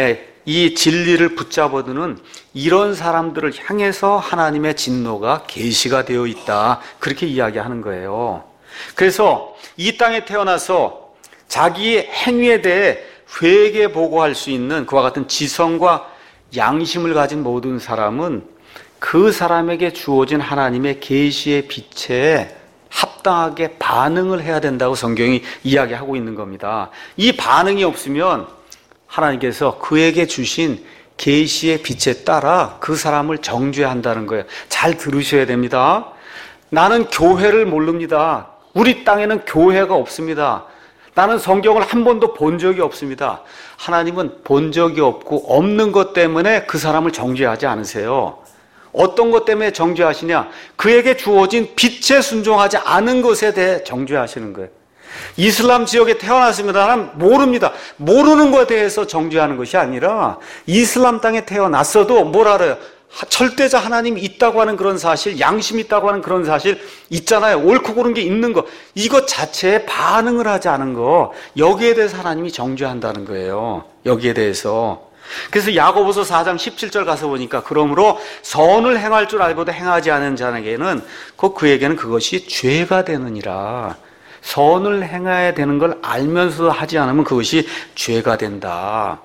A: 이 진리를 붙잡아두는 이런 사람들을 향해서 하나님의 진노가 계시가 되어 있다. 그렇게 이야기하는 거예요. 그래서 이 땅에 태어나서 자기의 행위에 대해 회개 보고할 수 있는 그와 같은 지성과 양심을 가진 모든 사람은 그 사람에게 주어진 하나님의 계시의 빛에 합당하게 반응을 해야 된다고 성경이 이야기하고 있는 겁니다. 이 반응이 없으면 하나님께서 그에게 주신 계시의 빛에 따라 그 사람을 정죄한다는 거예요. 잘 들으셔야 됩니다. 나는 교회를 모릅니다. 우리 땅에는 교회가 없습니다. 나는 성경을 한 번도 본 적이 없습니다. 하나님은 본 적이 없고 없는 것 때문에 그 사람을 정죄하지 않으세요. 어떤 것 때문에 정죄하시냐? 그에게 주어진 빛에 순종하지 않은 것에 대해 정죄하시는 거예요. 이슬람 지역에 태어났습니다. 나는 모릅니다. 모르는 것에 대해서 정죄하는 것이 아니라 이슬람 땅에 태어났어도 뭘 알아요? 절대자 하나님이 있다고 하는 그런 사실, 양심이 있다고 하는 그런 사실 있잖아요. 옳고 그른 게 있는 거. 이것 자체에 반응을 하지 않은 거, 여기에 대해서 하나님이 정죄한다는 거예요. 여기에 대해서. 그래서 야고보서 4장 17절 가서 보니까 그러므로 선을 행할 줄 알고도 행하지 않은 자에게는 그에게는 그것이 죄가 되느니라. 선을 행해야 되는 걸 알면서도 하지 않으면 그것이 죄가 된다.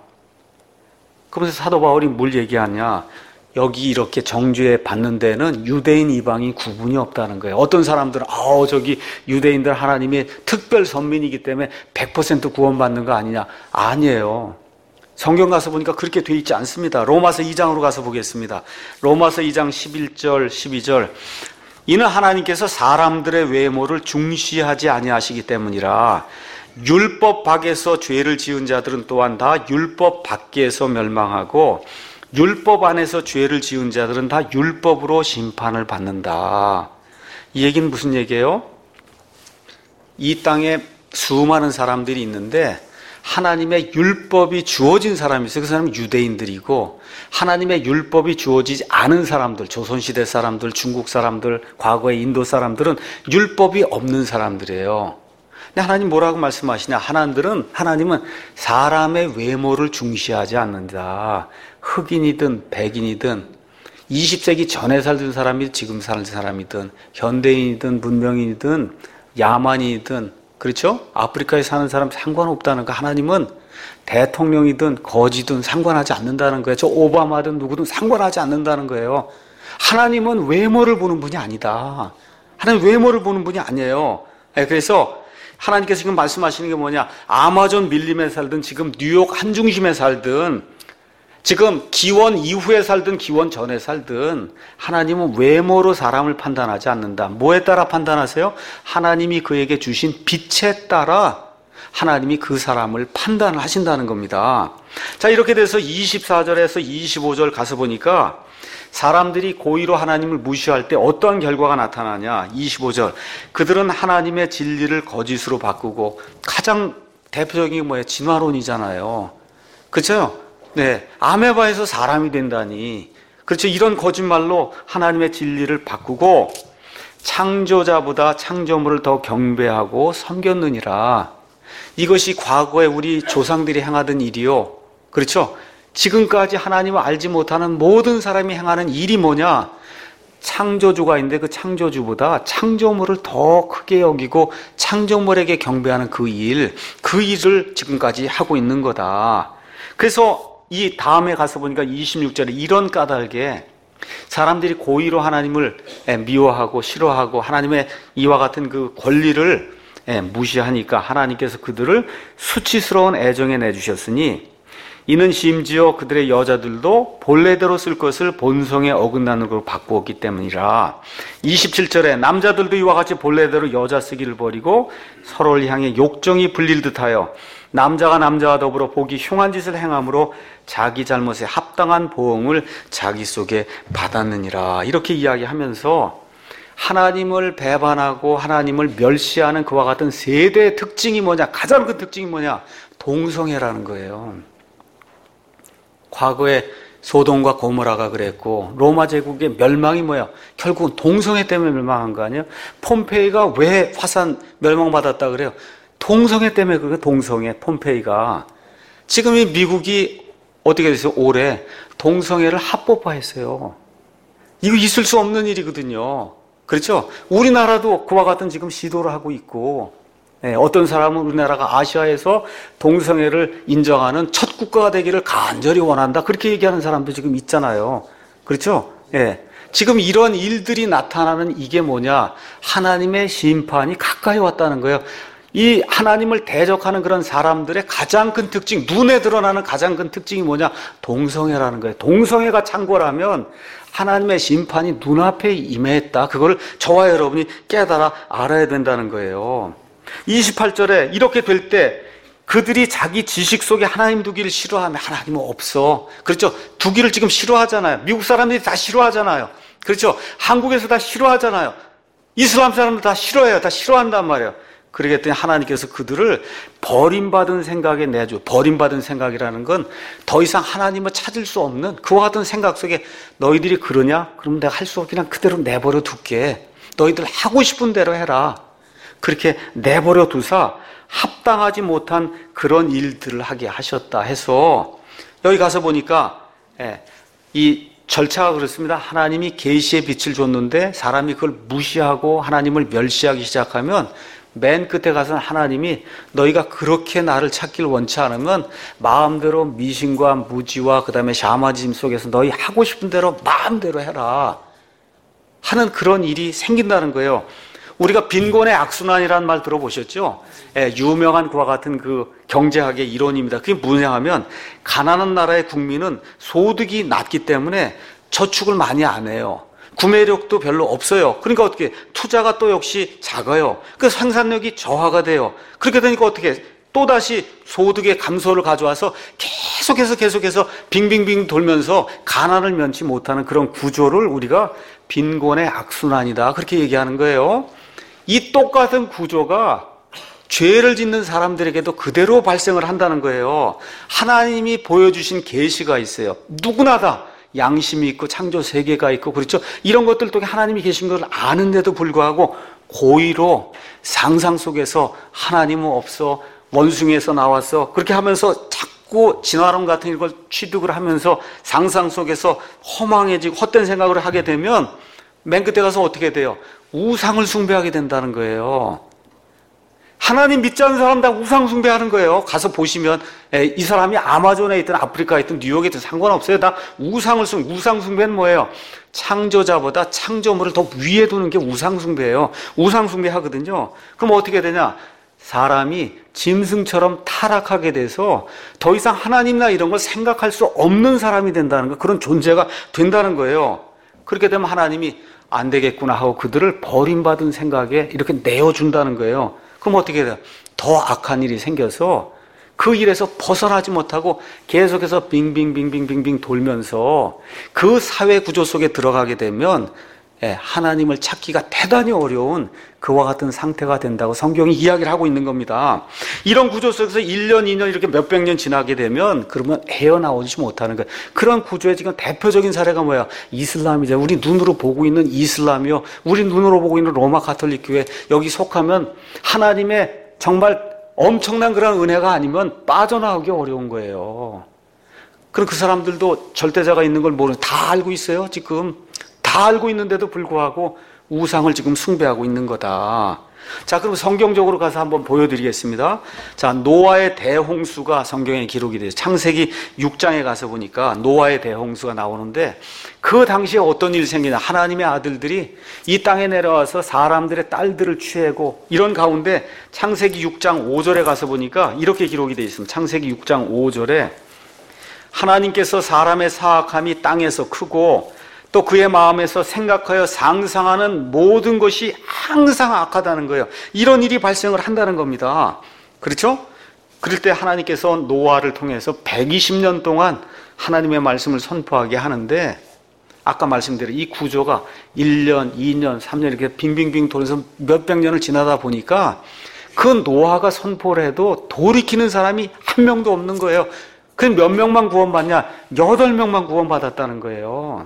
A: 그러면서 사도 바울이 뭘 얘기하냐? 여기 이렇게 정죄 받는 데는 유대인 이방인 구분이 없다는 거예요. 어떤 사람들은 저기 유대인들 하나님의 특별 선민이기 때문에 100% 구원받는 거 아니냐? 아니에요. 성경 가서 보니까 그렇게 돼 있지 않습니다. 로마서 2장으로 가서 보겠습니다. 로마서 2장 11절 12절 이는 하나님께서 사람들의 외모를 중시하지 아니하시기 때문이라. 율법 밖에서 죄를 지은 자들은 또한 다 율법 밖에서 멸망하고 율법 안에서 죄를 지은 자들은 다 율법으로 심판을 받는다. 이 얘기는 무슨 얘기예요? 이 땅에 수많은 사람들이 있는데 하나님의 율법이 주어진 사람이 있어요. 그 사람은 유대인들이고 하나님의 율법이 주어지지 않은 사람들, 조선시대 사람들, 중국 사람들, 과거의 인도 사람들은 율법이 없는 사람들이에요. 근데 하나님 뭐라고 말씀하시냐? 하나님은 사람의 외모를 중시하지 않는다. 흑인이든 백인이든 20세기 전에 살던 사람이든 지금 사는 사람이든 현대인이든 문명인이든 야만인이든 그렇죠? 아프리카에 사는 사람 상관없다는 거. 하나님은 대통령이든 거지든 상관하지 않는다는 거예요. 저 오바마든 누구든 상관하지 않는다는 거예요. 하나님은 외모를 보는 분이 아니다. 하나님 외모를 보는 분이 아니에요. 그래서 하나님께서 지금 말씀하시는 게 뭐냐? 아마존 밀림에 살든 지금 뉴욕 한중심에 살든 지금 기원 이후에 살든 기원 전에 살든 하나님은 외모로 사람을 판단하지 않는다. 뭐에 따라 판단하세요? 하나님이 그에게 주신 빛에 따라 하나님이 그 사람을 판단을 하신다는 겁니다. 자, 이렇게 돼서 24절에서 25절 가서 보니까 사람들이 고의로 하나님을 무시할 때 어떠한 결과가 나타나냐. 25절, 그들은 하나님의 진리를 거짓으로 바꾸고, 가장 대표적인 게 뭐예요? 진화론이잖아요. 그렇죠? 네, 아메바에서 사람이 된다니. 그렇죠? 이런 거짓말로 하나님의 진리를 바꾸고 창조자보다 창조물을 더 경배하고 섬겼느니라. 이것이 과거에 우리 조상들이 행하던 일이요. 그렇죠? 지금까지 하나님을 알지 못하는 모든 사람이 행하는 일이 뭐냐? 창조주가 있는데 그 창조주보다 창조물을 더 크게 여기고 창조물에게 경배하는 그 일을 지금까지 하고 있는 거다. 그래서 이 다음에 가서 보니까 26절에 이런 까닭에 사람들이 고의로 하나님을 미워하고 싫어하고 하나님의 이와 같은 그 권리를 무시하니까 하나님께서 그들을 수치스러운 애정에 내주셨으니 이는 심지어 그들의 여자들도 본래대로 쓸 것을 본성에 어긋나는 걸로 바꾸었기 때문이라. 27절에 남자들도 이와 같이 본래대로 여자 쓰기를 버리고 서로를 향해 욕정이 불릴 듯하여 남자가 남자와 더불어 보기 흉한 짓을 행함으로 자기 잘못에 합당한 보응을 자기 속에 받았느니라. 이렇게 이야기하면서 하나님을 배반하고 하나님을 멸시하는 그와 같은 세대의 특징이 뭐냐? 가장 큰 특징이 뭐냐? 동성애라는 거예요. 과거에 소돔과 고모라가 그랬고 로마 제국의 멸망이 뭐야? 결국은 동성애 때문에 멸망한 거 아니에요? 폼페이가 왜 화산 멸망받았다 그래요? 동성애 때문에 그래요. 동성애, 폼페이가. 지금 이 미국이 어떻게 됐어요? 올해 동성애를 합법화했어요. 이거 있을 수 없는 일이거든요. 그렇죠? 우리나라도 그와 같은 지금 시도를 하고 있고, 어떤 사람은 우리나라가 아시아에서 동성애를 인정하는 첫 국가가 되기를 간절히 원한다. 그렇게 얘기하는 사람도 지금 있잖아요. 그렇죠? 지금 이런 일들이 나타나는 이게 뭐냐? 하나님의 심판이 가까이 왔다는 거예요. 이 하나님을 대적하는 그런 사람들의 가장 큰 특징, 눈에 드러나는 가장 큰 특징이 뭐냐? 동성애라는 거예요. 동성애가 창궐하면 하나님의 심판이 눈앞에 임했다. 그걸 저와 여러분이 깨달아 알아야 된다는 거예요. 28절에 이렇게 될 때 그들이 자기 지식 속에 하나님 두기를 싫어하면 하나님은 없어. 그렇죠? 두기를 지금 싫어하잖아요. 미국 사람들이 다 싫어하잖아요. 그렇죠? 한국에서 다 싫어하잖아요. 이슬람 사람들 다 싫어해요. 다 싫어한단 말이에요. 그러겠더니 하나님께서 그들을 버림받은 생각에 내줘. 버림받은 생각이라는 건 더 이상 하나님을 찾을 수 없는 그와 같은 생각 속에 너희들이 그러냐? 그럼 내가 할 수 없고 그냥 그대로 내버려 둘게. 너희들 하고 싶은 대로 해라. 그렇게 내버려 두사 합당하지 못한 그런 일들을 하게 하셨다 해서 여기 가서 보니까 이 절차가 그렇습니다. 하나님이 계시의 빛을 줬는데 사람이 그걸 무시하고 하나님을 멸시하기 시작하면 맨 끝에 가서는 하나님이 너희가 그렇게 나를 찾길 원치 않으면 마음대로 미신과 무지와 그 다음에 샤머니즘 속에서 너희 하고 싶은 대로 마음대로 해라 하는 그런 일이 생긴다는 거예요. 우리가 빈곤의 악순환이라는 말 들어보셨죠? 유명한 그와 같은 그 경제학의 이론입니다. 그게 뭐냐 하면 가난한 나라의 국민은 소득이 낮기 때문에 저축을 많이 안 해요. 구매력도 별로 없어요. 그러니까 어떻게 투자가 또 역시 작아요. 그 생산력이 저하가 돼요. 그렇게 되니까 어떻게 또다시 소득의 감소를 가져와서 계속해서 빙빙빙 돌면서 가난을 면치 못하는 그런 구조를 우리가 빈곤의 악순환이다. 그렇게 얘기하는 거예요. 이 똑같은 구조가 죄를 짓는 사람들에게도 그대로 발생을 한다는 거예요. 하나님이 보여주신 계시가 있어요. 누구나 다 양심이 있고 창조 세계가 있고 그렇죠. 이런 것들 통해 하나님이 계신 걸 아는데도 불구하고 고의로 상상 속에서 하나님은 없어 원숭이에서 나왔어 그렇게 하면서 자꾸 진화론 같은 걸 취득을 하면서 상상 속에서 허망해지고 헛된 생각을 하게 되면 맨 끝에 가서 어떻게 돼요? 우상을 숭배하게 된다는 거예요. 하나님 믿지 않는 사람 다 우상 숭배하는 거예요. 가서 보시면 이 사람이 아마존에 있든 아프리카에 있든 뉴욕에 있든 상관없어요. 다 우상 숭배는 뭐예요? 창조자보다 창조물을 더 위에 두는 게 우상 숭배예요. 우상 숭배하거든요. 그럼 어떻게 되냐? 사람이 짐승처럼 타락하게 돼서 더 이상 하나님이나 이런 걸 생각할 수 없는 사람이 된다는 거, 그런 존재가 된다는 거예요. 그렇게 되면 하나님이 안 되겠구나 하고 그들을 버림받은 생각에 이렇게 내어준다는 거예요. 그럼 어떻게 돼요? 더 악한 일이 생겨서 그 일에서 벗어나지 못하고 계속해서 빙빙빙빙빙빙 돌면서 그 사회 구조 속에 들어가게 되면 하나님을 찾기가 대단히 어려운 그와 같은 상태가 된다고 성경이 이야기를 하고 있는 겁니다. 이런 구조 속에서 1년, 2년 이렇게 몇백 년 지나게 되면 그러면 헤어나오지 못하는 거예요. 그런 구조의 지금 대표적인 사례가 뭐야? 이슬람이죠. 우리 눈으로 보고 있는 이슬람이요. 우리 눈으로 보고 있는 로마 가톨릭 교회, 여기 속하면 하나님의 정말 엄청난 그런 은혜가 아니면 빠져나오기 어려운 거예요. 그럼 그 사람들도 절대자가 있는 걸 모르는, 다 알고 있어요, 지금. 다 알고 있는데도 불구하고 우상을 지금 숭배하고 있는 거다. 자, 그럼 성경적으로 가서 한번 보여드리겠습니다. 자, 노아의 대홍수가 성경에 기록이 돼요. 창세기 6장에 가서 보니까 노아의 대홍수가 나오는데 그 당시에 어떤 일이 생기냐. 하나님의 아들들이 이 땅에 내려와서 사람들의 딸들을 취하고 이런 가운데 창세기 6장 5절에 가서 보니까 이렇게 기록이 되어 있습니다. 창세기 6장 5절에 하나님께서 사람의 사악함이 땅에서 크고 또 그의 마음에서 생각하여 상상하는 모든 것이 항상 악하다는 거예요. 이런 일이 발생을 한다는 겁니다. 그렇죠? 그럴 때 하나님께서 노아를 통해서 120년 동안 하나님의 말씀을 선포하게 하는데 아까 말씀드린 이 구조가 1년, 2년, 3년 이렇게 빙빙빙 돌면서 몇백 년을 지나다 보니까 그 노아가 선포를 해도 돌이키는 사람이 한 명도 없는 거예요. 그 몇 명만 구원받냐? 8명만 구원받았다는 거예요.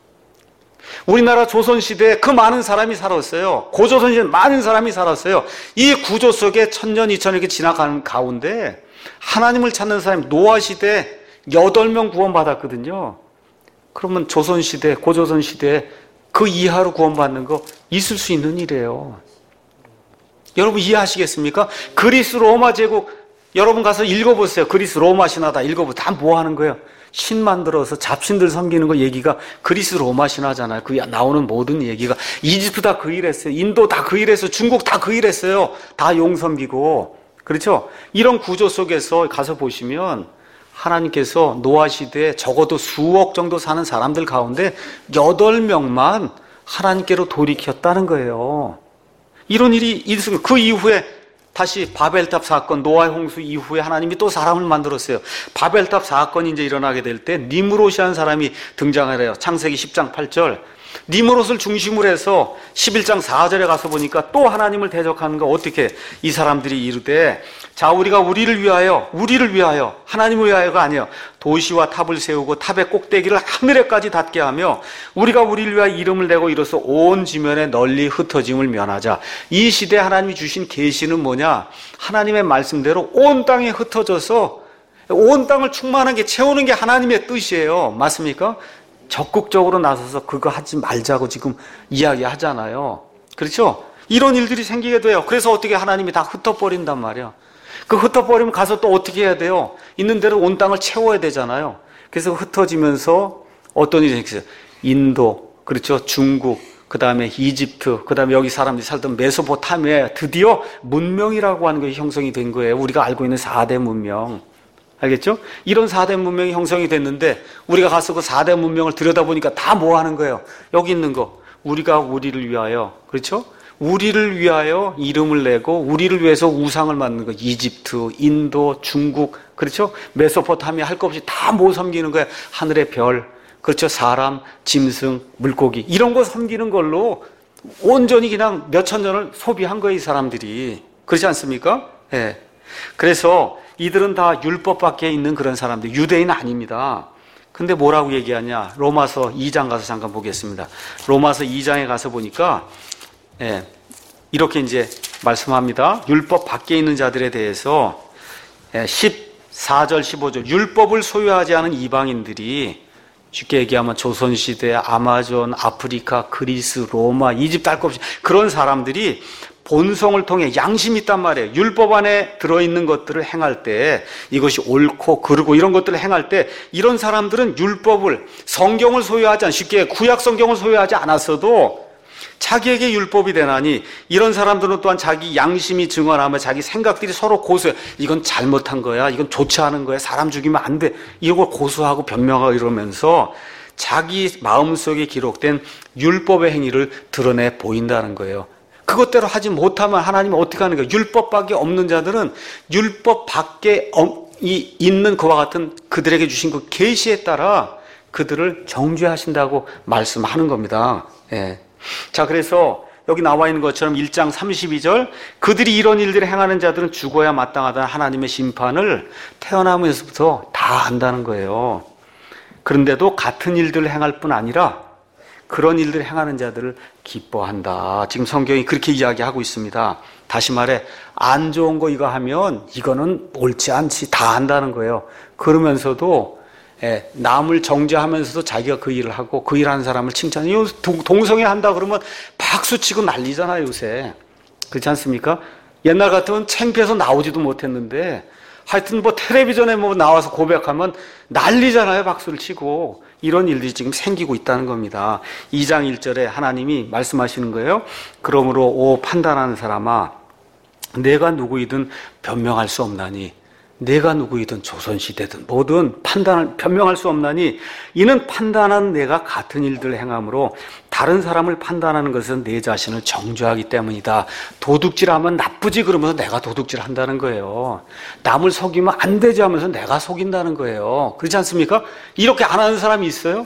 A: 우리나라 조선시대에 그 많은 사람이 살았어요. 고조선시대에 많은 사람이 살았어요. 이 구조 속에 1000년, 2000년 이렇게 지나가는 가운데 하나님을 찾는 사람이 노아시대에 8명 구원받았거든요. 그러면 조선시대, 고조선시대에 그 이하로 구원받는 거 있을 수 있는 일이에요. 여러분 이해하시겠습니까? 그리스 로마 제국, 여러분 가서 읽어보세요. 그리스 로마 신화다 읽어보세요. 다 뭐 하는 거예요? 신 만들어서 잡신들 섬기는 거 얘기가 그리스 로마 신화잖아요. 그 나오는 모든 얘기가 이집트 다 그 일했어요. 인도 다 그 일했어요. 중국 다 그 일했어요. 다 용 섬기고. 그렇죠? 이런 구조 속에서 가서 보시면 하나님께서 노아 시대에 적어도 수억 정도 사는 사람들 가운데 8명만 하나님께로 돌이켰다는 거예요. 이런 일이 있으면 그 이후에 다시 바벨탑 사건, 노아의 홍수 이후에 하나님이 또 사람을 만들었어요. 바벨탑 사건이 이제 일어나게 될 때 니므롯이라는 사람이 등장을 해요. 창세기 10장 8절. 니므롯을 중심으로 해서 11장 4절에 가서 보니까 또 하나님을 대적하는 거 어떻게 이 사람들이 이르되 자 우리가 우리를 위하여 하나님을 위하여가 아니에요. 도시와 탑을 세우고 탑의 꼭대기를 하늘에까지 닿게 하며 우리가 우리를 위하여 이름을 내고 이로써 온 지면에 널리 흩어짐을 면하자. 이 시대에 하나님이 주신 계시는 뭐냐? 하나님의 말씀대로 온 땅에 흩어져서 온 땅을 충만하게 채우는 게 하나님의 뜻이에요. 맞습니까? 적극적으로 나서서 그거 하지 말자고 지금 이야기하잖아요. 그렇죠? 이런 일들이 생기게 돼요. 그래서 어떻게 하나님이 다 흩어버린단 말이야. 그 흩어버리면 가서 또 어떻게 해야 돼요? 있는 대로 온 땅을 채워야 되잖아요. 그래서 흩어지면서 어떤 일이 생겼어요? 인도, 그렇죠? 중국, 그 다음에 이집트, 그 다음에 여기 사람들이 살던 메소포타미아, 드디어 문명이라고 하는 것이 형성이 된 거예요. 우리가 알고 있는 4대 문명. 알겠죠? 이런 4대 문명이 형성이 됐는데 우리가 가서 그 4대 문명을 들여다보니까 다 뭐 하는 거예요? 여기 있는 거. 우리가 우리를 위하여. 그렇죠? 우리를 위하여 이름을 내고 우리를 위해서 우상을 만드는 거. 이집트, 인도, 중국. 그렇죠? 메소포타미아 할 것 없이 다 뭐 섬기는 거예요? 하늘의 별. 그렇죠? 사람, 짐승, 물고기. 이런 거 섬기는 걸로 온전히 그냥 몇천 년을 소비한 거예요, 이 사람들이. 그렇지 않습니까? 예. 네. 그래서 이들은 다 율법 밖에 있는 그런 사람들, 유대인 아닙니다. 근데 뭐라고 얘기하냐? 로마서 2장 가서 잠깐 보겠습니다. 로마서 2장에 가서 보니까 이렇게 이제 말씀합니다. 율법 밖에 있는 자들에 대해서 14절 15절 율법을 소유하지 않은 이방인들이 쉽게 얘기하면 조선시대, 아마존, 아프리카, 그리스, 로마, 이집트 할 것 없이 그런 사람들이 본성을 통해 양심이 있단 말이에요. 율법 안에 들어있는 것들을 행할 때, 이것이 옳고 그르고 이런 것들을 행할 때, 이런 사람들은 율법을, 성경을 소유하지 쉽게 구약 성경을 소유하지 않았어도 자기에게 율법이 되나니, 이런 사람들은 또한 자기 양심이 증언하며 자기 생각들이 서로 고소해. 이건 잘못한 거야, 이건 좋지 않은 거야, 사람 죽이면 안 돼, 이런 걸 고소하고 변명하고 이러면서 자기 마음속에 기록된 율법의 행위를 드러내 보인다는 거예요. 그것대로 하지 못하면 하나님은 어떻게 하는 거예요? 율법밖에 없는 자들은 율법 밖에 있는 그와 같은 그들에게 주신 그 계시에 따라 그들을 정죄하신다고 말씀하는 겁니다. 예. 자, 그래서 여기 나와 있는 것처럼 1장 32절, 그들이 이런 일들을 행하는 자들은 죽어야 마땅하다는 하나님의 심판을 태어나면서부터 다 안다는 거예요. 그런데도 같은 일들을 행할 뿐 아니라 그런 일들을 행하는 자들을 기뻐한다. 지금 성경이 그렇게 이야기하고 있습니다. 다시 말해, 안 좋은 거 이거 하면 이거는 옳지 않지, 다 한다는 거예요. 그러면서도 남을 정죄하면서도 자기가 그 일을 하고 그 일하는 사람을 칭찬해요. 동성애 한다 그러면 박수치고 난리잖아요, 요새. 그렇지 않습니까? 옛날 같으면 창피해서 나오지도 못했는데 하여튼 텔레비전에 나와서 고백하면 난리잖아요, 박수를 치고. 이런 일들이 지금 생기고 있다는 겁니다. 2장 1절에 하나님이 말씀하시는 거예요. 그러므로 오 판단하는 사람아, 내가 누구이든 변명할 수 없나니, 내가 누구이든 조선시대든 뭐든 변명할 수 없나니, 이는 판단한 내가 같은 일들을 행함으로 다른 사람을 판단하는 것은 내 자신을 정죄하기 때문이다. 도둑질하면 나쁘지 그러면서 내가 도둑질한다는 거예요. 남을 속이면 안 되지 하면서 내가 속인다는 거예요. 그렇지 않습니까? 이렇게 안 하는 사람이 있어요?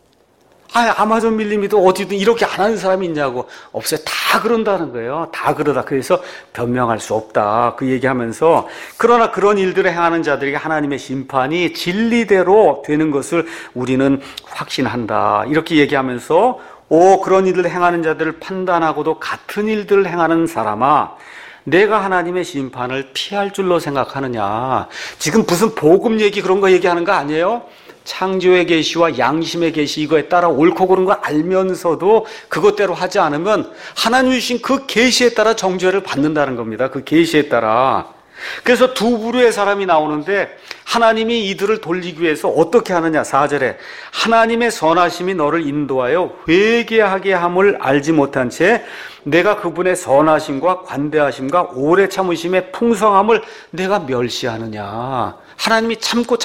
A: 아마존 밀림이도 어디든 이렇게 안 하는 사람이 있냐고. 없어요. 다 그런다는 거예요. 다 그러다. 그래서 변명할 수 없다. 그 얘기하면서, 그러나 그런 일들을 행하는 자들에게 하나님의 심판이 진리대로 되는 것을 우리는 확신한다. 이렇게 얘기하면서, 그런 일들을 행하는 자들을 판단하고도 같은 일들을 행하는 사람아, 내가 하나님의 심판을 피할 줄로 생각하느냐. 지금 무슨 복음 얘기 그런 거 얘기하는 거 아니에요? 창조의 계시와 양심의 계시, 이거에 따라 옳고 그른 거 알면서도 그것대로 하지 않으면 하나님 주신 그 계시에 따라 정죄를 받는다는 겁니다. 그 계시에 따라. 그래서 두 부류의 사람이 나오는데, 하나님이 이들을 돌리기 위해서 어떻게 하느냐. 4절에 하나님의 선하심이 너를 인도하여 회개하게 함을 알지 못한 채 내가 그분의 선하심과 관대하심과 오래 참으심의 풍성함을 내가 멸시하느냐. 하나님이 참고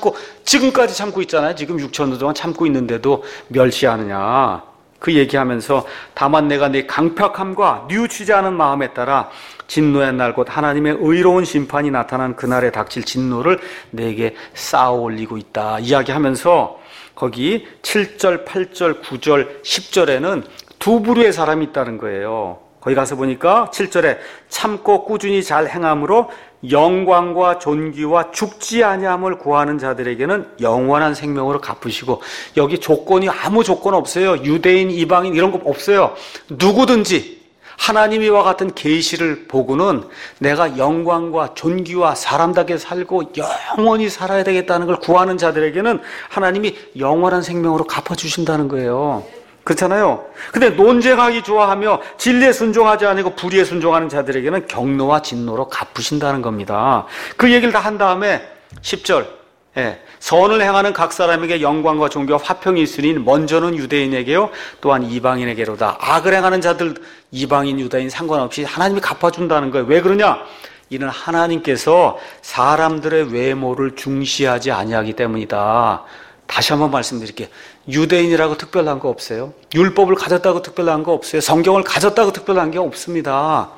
A: 지금까지 참고 있잖아요. 지금 6천년 동안 참고 있는데도 멸시하느냐. 그 얘기하면서, 다만 내가 네 강팍함과 뉘우치지 않은 마음에 따라 진노의 날 곧 하나님의 의로운 심판이 나타난 그날에 닥칠 진노를 내게 쌓아 올리고 있다. 이야기하면서 거기 7절, 8절, 9절, 10절에는 두 부류의 사람이 있다는 거예요. 거기 가서 보니까 7절에 참고 꾸준히 잘 행함으로 영광과 존귀와 죽지 아니함을 구하는 자들에게는 영원한 생명으로 갚으시고, 여기 조건이 아무 조건 없어요. 유대인, 이방인 이런 거 없어요. 누구든지 하나님 이와 같은 계시를 보고는 내가 영광과 존귀와 사람답게 살고 영원히 살아야 되겠다는 걸 구하는 자들에게는 하나님이 영원한 생명으로 갚아주신다는 거예요. 그렇잖아요. 근데 논쟁하기 좋아하며 진리에 순종하지 않고 불의에 순종하는 자들에게는 경노와 진노로 갚으신다는 겁니다. 그 얘기를 다 한 다음에 10절, 선을 행하는 각 사람에게 영광과 존귀와 화평이 있으니 먼저는 유대인에게요 또한 이방인에게로다. 악을 행하는 자들, 이방인, 유다인 상관없이 하나님이 갚아준다는 거예요. 왜 그러냐? 이는 하나님께서 사람들의 외모를 중시하지 아니하기 때문이다. 다시 한번 말씀드릴게요. 유대인이라고 특별한 거 없어요. 율법을 가졌다고 특별한 거 없어요. 성경을 가졌다고 특별한 게 없습니다.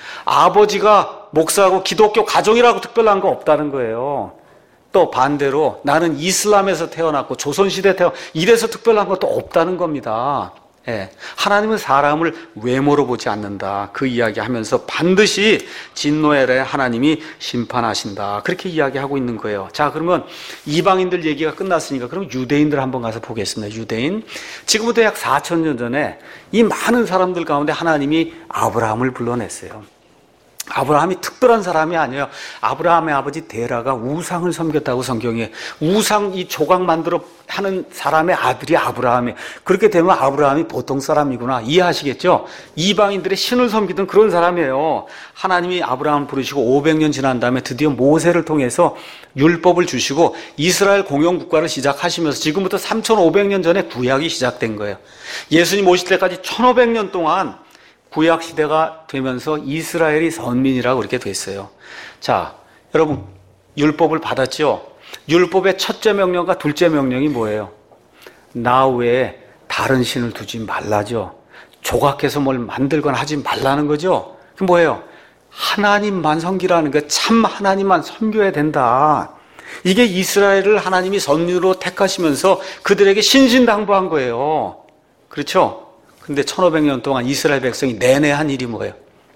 A: 아버지가 목사하고 기독교 가족이라고 특별한 거 없다는 거예요. 또 반대로 나는 이슬람에서 태어났고 조선시대에 이래서 특별한 것도 없다는 겁니다. 하나님은 사람을 외모로 보지 않는다. 그 이야기하면서 반드시 진노의 날에 하나님이 심판하신다. 그렇게 이야기하고 있는 거예요. 자, 그러면 이방인들 얘기가 끝났으니까 그럼 유대인들 한번 가서 보겠습니다. 유대인. 지금부터 약 4,000년 전에 이 많은 사람들 가운데 하나님이 아브라함을 불러냈어요. 아브라함이 특별한 사람이 아니에요. 아브라함의 아버지 데라가 우상을 섬겼다고 성경에. 우상 이 조각 만들어 하는 사람의 아들이 아브라함이에요. 그렇게 되면 아브라함이 보통 사람이구나 이해하시겠죠? 이방인들의 신을 섬기던 그런 사람이에요. 하나님이 아브라함을 부르시고 500년 지난 다음에 드디어 모세를 통해서 율법을 주시고 이스라엘 공영국가를 시작하시면서 지금부터 3500년 전에 구약이 시작된 거예요. 예수님 오실 때까지 1500년 동안 구약 시대가 되면서 이스라엘이 선민이라고 그렇게 됐어요. 자, 여러분 율법을 받았죠? 율법의 첫째 명령과 둘째 명령이 뭐예요? 나 외에 다른 신을 두지 말라죠. 조각해서 뭘 만들거나 하지 말라는 거죠. 그게 뭐예요? 하나님만 섬기라는 거, 참 하나님만 섬겨야 된다. 이게 이스라엘을 하나님이 선민으로 택하시면서 그들에게 신신당부한 거예요. 그렇죠? 근데 1500년 동안 이스라엘 백성이 내내 한 일이 뭐예요?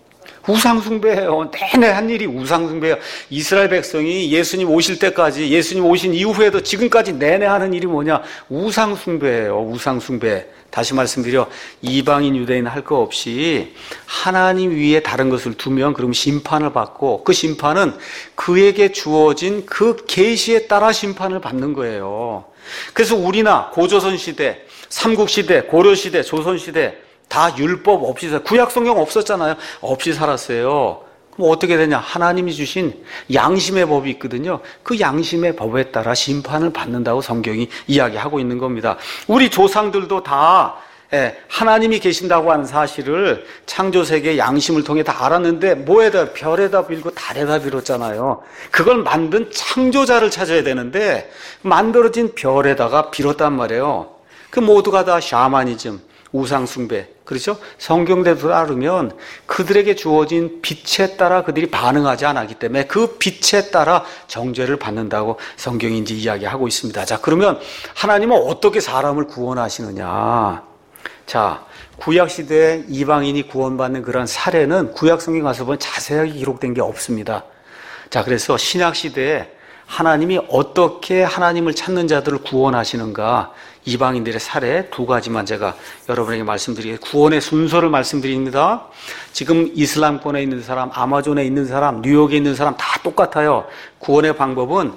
A: 우상숭배예요. 내내 한 일이 우상숭배예요. 이스라엘 백성이 예수님 오실 때까지, 예수님 오신 이후에도 지금까지 내내 하는 일이 뭐냐? 우상숭배예요. 우상숭배. 다시 말씀드려, 이방인 유대인 할 거 없이 하나님 위에 다른 것을 두면 그럼 심판을 받고, 그 심판은 그에게 주어진 그 계시에 따라 심판을 받는 거예요. 그래서 우리나 고조선 시대, 삼국시대, 고려시대, 조선시대 다 율법 없이 구약 성경 없었잖아요. 없이 살았어요. 그럼 어떻게 되냐? 하나님이 주신 양심의 법이 있거든요. 그 양심의 법에 따라 심판을 받는다고 성경이 이야기하고 있는 겁니다. 우리 조상들도 다 하나님이 계신다고 하는 사실을 창조세계의 양심을 통해 다 알았는데 뭐에다? 별에다 빌고 달에다 빌었잖아요. 그걸 만든 창조자를 찾아야 되는데 만들어진 별에다가 빌었단 말이에요. 그 모두가 다 샤머니즘, 우상숭배, 그렇죠? 성경대로 따르면 그들에게 주어진 빛에 따라 그들이 반응하지 않았기 때문에 그 빛에 따라 정죄를 받는다고 성경이 이제 이야기하고 있습니다. 자, 그러면 하나님은 어떻게 사람을 구원하시느냐? 자, 구약시대에 이방인이 구원받는 그런 사례는 구약 성경 가서 보면 자세하게 기록된 게 없습니다. 자, 그래서 신약시대에 하나님이 어떻게 하나님을 찾는 자들을 구원하시는가, 이방인들의 사례 두 가지만 제가 여러분에게 말씀드리겠습니다. 구원의 순서를 말씀드립니다. 지금 이슬람권에 있는 사람, 아마존에 있는 사람, 뉴욕에 있는 사람 다 똑같아요. 구원의 방법은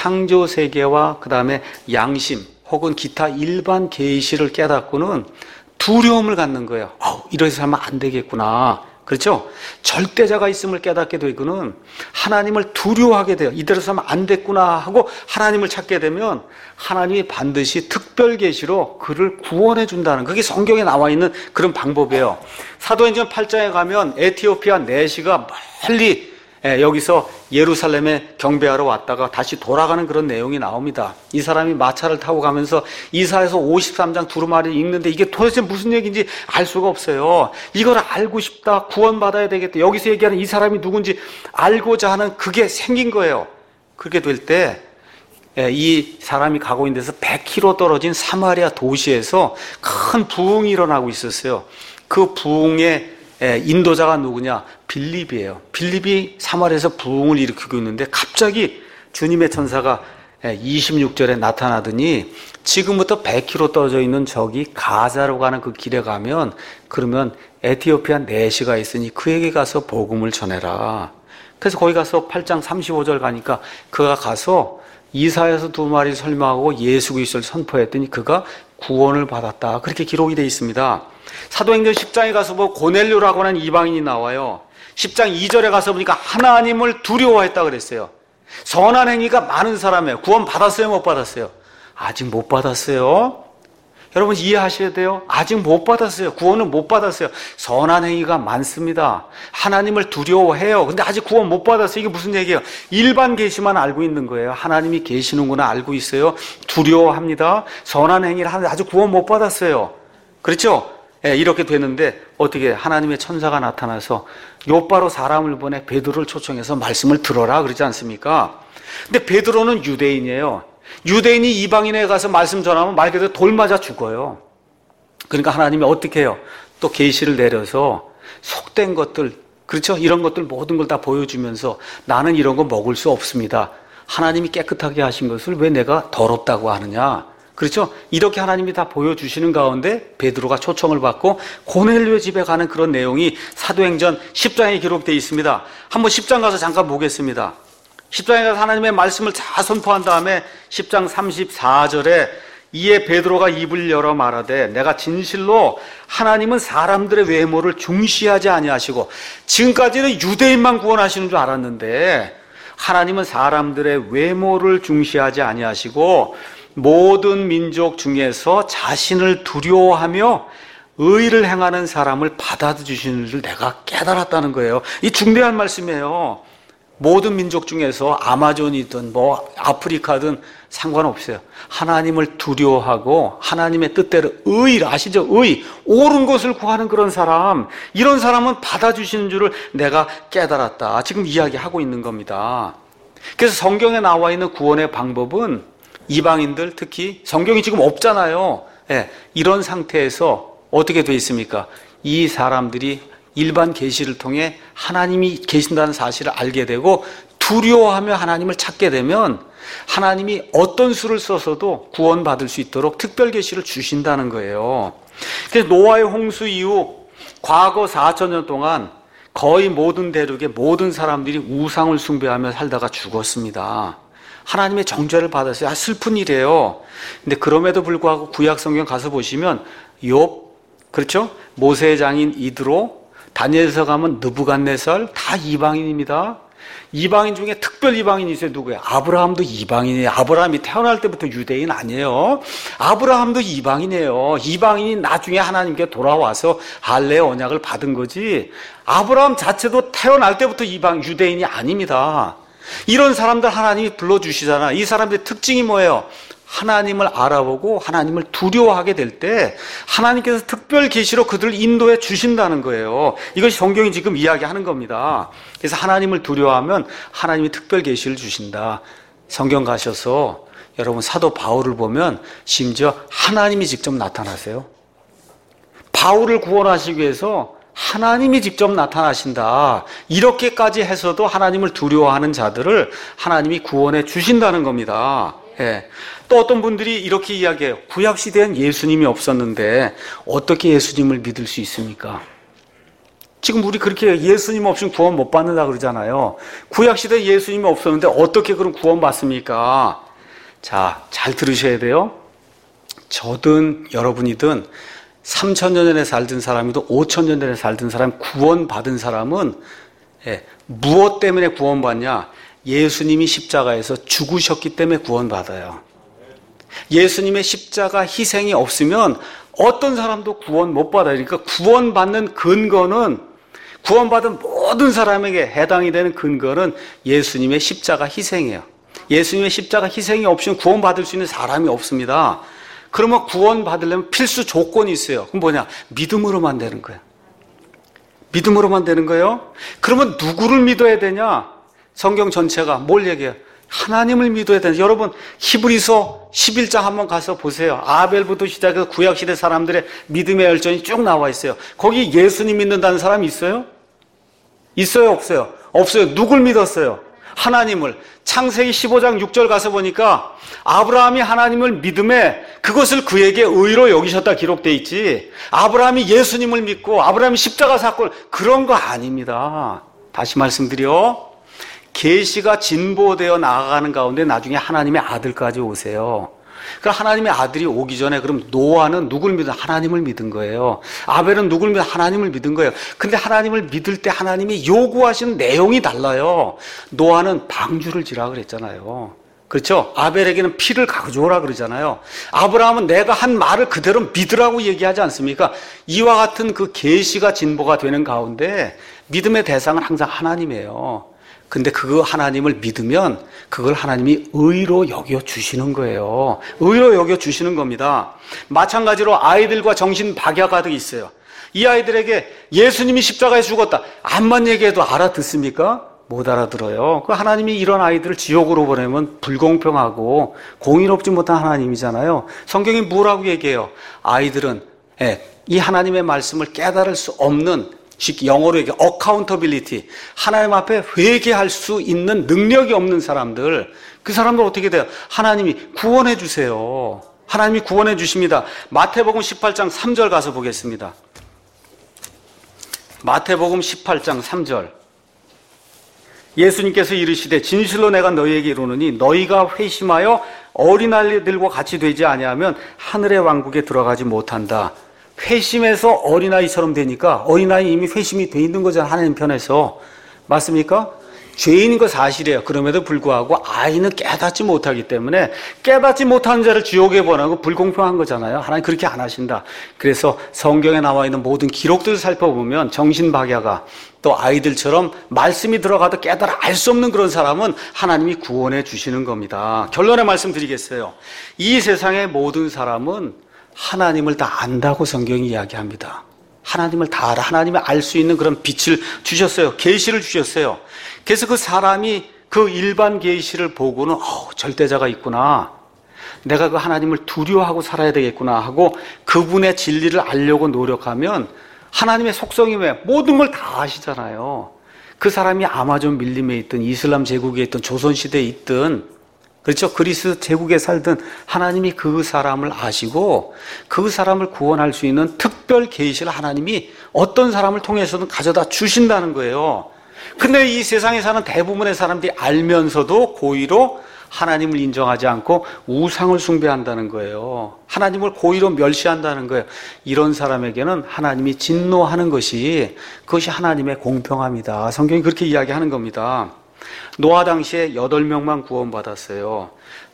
A: 창조세계와 그 다음에 양심 혹은 기타 일반 계시를 깨닫고는 두려움을 갖는 거예요. 이렇게 살면 안 되겠구나. 그렇죠? 절대자가 있음을 깨닫게 되고는 하나님을 두려워하게 돼요. 이대로 살면 안 됐구나 하고 하나님을 찾게 되면 하나님이 반드시 특별 계시로 그를 구원해 준다는, 그게 성경에 나와 있는 그런 방법이에요. 사도행전 8장에 가면 에티오피아 내시가 멀리 여기서 예루살렘에 경배하러 왔다가 다시 돌아가는 그런 내용이 나옵니다. 이 사람이 마차를 타고 가면서 이사야서 53장 두루마리를 읽는데 이게 도대체 무슨 얘기인지 알 수가 없어요. 이걸 알고 싶다, 구원받아야 되겠다, 여기서 얘기하는 이 사람이 누군지 알고자 하는 그게 생긴 거예요. 그렇게 될 때 이 사람이 가고 있는 데서 100km 떨어진 사마리아 도시에서 큰 부흥이 일어나고 있었어요. 그 부흥의 인도자가 누구냐? 빌립이에요. 빌립이 사마리아에서 부흥을 일으키고 있는데 갑자기 주님의 천사가 26절에 나타나더니 지금부터 100km 떨어져 있는 저기 가자로 가는 그 길에 가면 그러면 에티오피아 내시가 있으니 그에게 가서 복음을 전해라. 그래서 거기 가서 8장 35절 가니까 그가 가서 이사야서 두루마리를 설명하고 예수 그리스도를 선포했더니 그가 구원을 받았다. 그렇게 기록이 되어 있습니다. 사도행전 10장에 가서 고넬료라고 하는 이방인이 나와요. 10장 2절에 가서 보니까 하나님을 두려워했다 그랬어요. 선한 행위가 많은 사람이에요. 구원 받았어요, 못 받았어요? 아직 못 받았어요. 여러분 이해하셔야 돼요. 아직 못 받았어요. 구원은 못 받았어요. 선한 행위가 많습니다. 하나님을 두려워해요. 근데 아직 구원 못 받았어요. 이게 무슨 얘기예요? 일반 계시만 알고 있는 거예요. 하나님이 계시는구나 알고 있어요. 두려워합니다. 선한 행위를 하는데 아직 구원 못 받았어요. 그렇죠? 이렇게 되는데 어떻게 하나님의 천사가 나타나서 요바로 사람을 보내 베드로를 초청해서 말씀을 들어라 그러지 않습니까? 근데 베드로는 유대인이에요. 유대인이 이방인에 가서 말씀 전하면 말 그대로 돌 맞아 죽어요. 그러니까 하나님이 어떻게 해요? 또 계시를 내려서 속된 것들, 그렇죠? 이런 것들 모든 걸 다 보여주면서 나는 이런 거 먹을 수 없습니다. 하나님이 깨끗하게 하신 것을 왜 내가 더럽다고 하느냐? 그렇죠? 이렇게 하나님이 다 보여주시는 가운데 베드로가 초청을 받고 고넬료 집에 가는 그런 내용이 사도행전 10장에 기록되어 있습니다. 한번 10장 가서 잠깐 보겠습니다. 10장에 가서 하나님의 말씀을 다 선포한 다음에 10장 34절에 이에 베드로가 입을 열어 말하되 내가 진실로 하나님은 사람들의 외모를 중시하지 아니하시고, 지금까지는 유대인만 구원하시는 줄 알았는데 하나님은 사람들의 외모를 중시하지 아니하시고 모든 민족 중에서 자신을 두려워하며 의를 행하는 사람을 받아주시는 줄 내가 깨달았다는 거예요. 이 중대한 말씀이에요. 모든 민족 중에서 아마존이든 아프리카든 상관없어요. 하나님을 두려워하고 하나님의 뜻대로 의, 아시죠? 의, 옳은 것을 구하는 그런 사람, 이런 사람은 받아주시는 줄을 내가 깨달았다. 지금 이야기하고 있는 겁니다. 그래서 성경에 나와 있는 구원의 방법은 이방인들, 특히 성경이 지금 없잖아요. 이런 상태에서 어떻게 돼 있습니까? 이 사람들이 일반 계시를 통해 하나님이 계신다는 사실을 알게 되고 두려워하며 하나님을 찾게 되면 하나님이 어떤 수를 써서도 구원받을 수 있도록 특별 계시를 주신다는 거예요. 그래서 노아의 홍수 이후 과거 4,000년 동안 거의 모든 대륙의 모든 사람들이 우상을 숭배하며 살다가 죽었습니다. 하나님의 정죄를 받았어요. 슬픈 일이에요. 근데 그럼에도 불구하고 구약 성경 가서 보시면 욥, 그렇죠? 모세의 장인 이드로, 다니엘서 가면 느부갓네살, 다 이방인입니다. 이방인 중에 특별 이방인이 있어요. 누구예요? 아브라함도 이방인이에요. 아브라함이 태어날 때부터 유대인 아니에요. 아브라함도 이방인이에요. 이방인이 나중에 하나님께 돌아와서 할례의 언약을 받은 거지, 아브라함 자체도 태어날 때부터 유대인이 아닙니다. 이런 사람들 하나님이 불러주시잖아. 이 사람들의 특징이 뭐예요? 하나님을 알아보고 하나님을 두려워하게 될 때 하나님께서 특별 계시로 그들을 인도해 주신다는 거예요. 이것이 성경이 지금 이야기하는 겁니다. 그래서 하나님을 두려워하면 하나님이 특별 계시를 주신다. 성경 가셔서 여러분 사도 바울을 보면 심지어 하나님이 직접 나타나세요. 바울을 구원하시기 위해서 하나님이 직접 나타나신다. 이렇게까지 해서도 하나님을 두려워하는 자들을 하나님이 구원해 주신다는 겁니다. 또 어떤 분들이 이렇게 이야기해요. 구약시대엔 예수님이 없었는데 어떻게 예수님을 믿을 수 있습니까? 지금 우리 그렇게 예수님 없이는 구원 못 받는다 그러잖아요. 구약시대에 예수님이 없었는데 어떻게 그럼 구원 받습니까? 자, 잘 들으셔야 돼요. 저든 여러분이든 3,000년 전에 살던 사람이든 5,000년 전에 살던 사람, 구원받은 사람은 무엇 때문에 구원받냐? 예수님이 십자가에서 죽으셨기 때문에 구원받아요. 예수님의 십자가 희생이 없으면 어떤 사람도 구원 못 받아요. 그러니까 구원받는 근거는, 구원받은 모든 사람에게 해당이 되는 근거는 예수님의 십자가 희생이에요. 예수님의 십자가 희생이 없이는 구원받을 수 있는 사람이 없습니다. 그러면 구원받으려면 필수 조건이 있어요. 그럼 뭐냐? 믿음으로만 되는 거예요. 믿음으로만 되는 거예요. 그러면 누구를 믿어야 되냐? 성경 전체가 뭘 얘기해요? 하나님을 믿어야 되는. 여러분 히브리서 11장 한번 가서 보세요. 아벨부터 시작해서 구약시대 사람들의 믿음의 열전이 쭉 나와 있어요. 거기 예수님 믿는다는 사람이 있어요? 있어요? 없어요? 없어요. 누굴 믿었어요? 하나님을. 창세기 15장 6절 가서 보니까 아브라함이 하나님을 믿음에 그것을 그에게 의로 여기셨다 기록되어 있지, 아브라함이 예수님을 믿고 아브라함이 십자가 사건, 그런 거 아닙니다. 다시 말씀드려, 계시가 진보되어 나아가는 가운데 나중에 하나님의 아들까지 오세요. 그럼 하나님의 아들이 오기 전에 그럼 노아는 누굴 믿은? 하나님을 믿은 거예요. 아벨은 누굴 믿은? 하나님을 믿은 거예요. 근데 하나님을 믿을 때 하나님이 요구하시는 내용이 달라요. 노아는 방주를 지라 그랬잖아요. 그렇죠? 아벨에게는 피를 가져오라 그러잖아요. 아브라함은 내가 한 말을 그대로 믿으라고 얘기하지 않습니까? 이와 같은 그 계시가 진보가 되는 가운데 믿음의 대상은 항상 하나님이에요. 근데 그 하나님을 믿으면 그걸 하나님이 의로 여겨주시는 거예요. 의로 여겨주시는 겁니다. 마찬가지로 아이들과 정신 박야가득 있어요. 이 아이들에게 예수님이 십자가에 죽었다, 암만 얘기해도 알아듣습니까? 못 알아들어요. 그 하나님이 이런 아이들을 지옥으로 보내면 불공평하고 공의롭지 못한 하나님이잖아요. 성경이 뭐라고 얘기해요? 아이들은 이 하나님의 말씀을 깨달을 수 없는, 영어로 얘기해 accountability, 하나님 앞에 회개할 수 있는 능력이 없는 사람들, 그 사람들 어떻게 돼요? 하나님이 구원해 주세요. 하나님이 구원해 주십니다. 마태복음 18장 3절 가서 보겠습니다. 마태복음 18장 3절. 예수님께서 이르시되 진실로 내가 너희에게 이르노니 너희가 회심하여 어린아이들과 같이 되지 아니하면 하늘의 왕국에 들어가지 못한다. 회심해서 어린아이처럼 되니까 어린아이 이미 회심이 돼 있는 거잖아요. 하나님 편에서. 맞습니까? 죄인인 거 사실이에요. 그럼에도 불구하고 아이는 깨닫지 못하기 때문에 깨닫지 못하는 자를 지옥에 보내고 불공평한 거잖아요. 하나님 그렇게 안 하신다. 그래서 성경에 나와 있는 모든 기록들을 살펴보면 정신박야가 또 아이들처럼 말씀이 들어가도 깨달아 알 수 없는 그런 사람은 하나님이 구원해 주시는 겁니다. 결론의 말씀 드리겠어요. 이 세상의 모든 사람은 하나님을 다 안다고 성경이 이야기합니다. 하나님을 다 알아. 하나님이 알 수 있는 그런 빛을 주셨어요. 계시를 주셨어요. 그래서 그 사람이 그 일반 계시를 보고는 절대자가 있구나. 내가 그 하나님을 두려워하고 살아야 되겠구나 하고 그분의 진리를 알려고 노력하면 하나님의 속성이 왜 모든 걸 다 아시잖아요. 그 사람이 아마존 밀림에 있든 이슬람 제국에 있든 조선시대에 있든 그렇죠. 그리스 제국에 살든 하나님이 그 사람을 아시고 그 사람을 구원할 수 있는 특별 계시를 하나님이 어떤 사람을 통해서든 가져다 주신다는 거예요. 근데 이 세상에 사는 대부분의 사람들이 알면서도 고의로 하나님을 인정하지 않고 우상을 숭배한다는 거예요. 하나님을 고의로 멸시한다는 거예요. 이런 사람에게는 하나님이 진노하는 그것이 하나님의 공평함이다. 성경이 그렇게 이야기하는 겁니다. 노아 당시에 8명만 구원받았어요.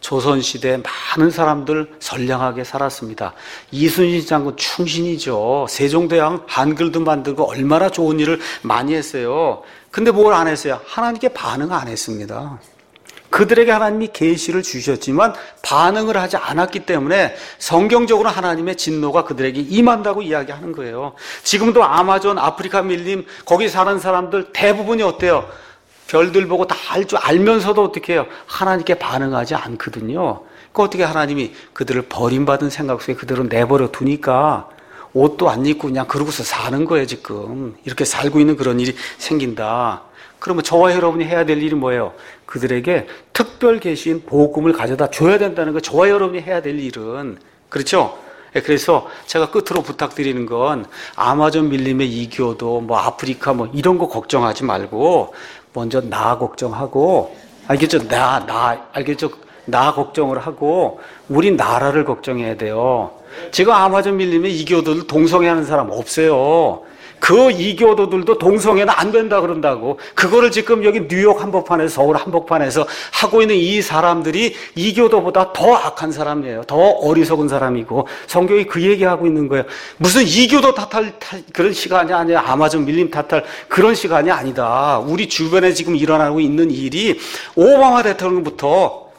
A: 조선시대 많은 사람들 선량하게 살았습니다. 이순신 장군 충신이죠. 세종대왕 한글도 만들고 얼마나 좋은 일을 많이 했어요. 근데 뭘 안 했어요? 하나님께 반응 안 했습니다. 그들에게 하나님이 계시를 주셨지만 반응을 하지 않았기 때문에 성경적으로 하나님의 진노가 그들에게 임한다고 이야기하는 거예요. 지금도 아마존 아프리카 밀림 거기 사는 사람들 대부분이 어때요? 별들 보고 다 알 줄 알면서도 어떻게 해요? 하나님께 반응하지 않거든요. 그 어떻게 하나님이 그들을 버림받은 생각 속에 그대로 내버려 두니까 옷도 안 입고 그냥 그러고서 사는 거예요, 지금. 이렇게 살고 있는 그런 일이 생긴다. 그러면 저와 여러분이 해야 될 일이 뭐예요? 그들에게 특별 계시인 복음을 가져다 줘야 된다는 거. 저와 여러분이 해야 될 일은. 그렇죠? 그래서 제가 끝으로 부탁드리는 건 아마존 밀림의 이교도 뭐 아프리카 뭐 이런 거 걱정하지 말고 먼저 나 걱정하고 알겠죠? 알겠죠? 나 걱정을 하고 우리 나라를 걱정해야 돼요. 지금 아마존 밀림의 이교도들 동성애하는 사람 없어요. 그 이교도들도 동성애는 안 된다 그런다고. 그거를 지금 여기 뉴욕 한복판에서 서울 한복판에서 하고 있는 이 사람들이 이교도보다 더 악한 사람이에요. 더 어리석은 사람이고 성경이 그 얘기하고 있는 거예요. 무슨 이교도 탓할 그런 시간이 아니야. 아마존 밀림 탓할 그런 시간이 아니다. 우리 주변에 지금 일어나고 있는 일이 오바마 대통령부터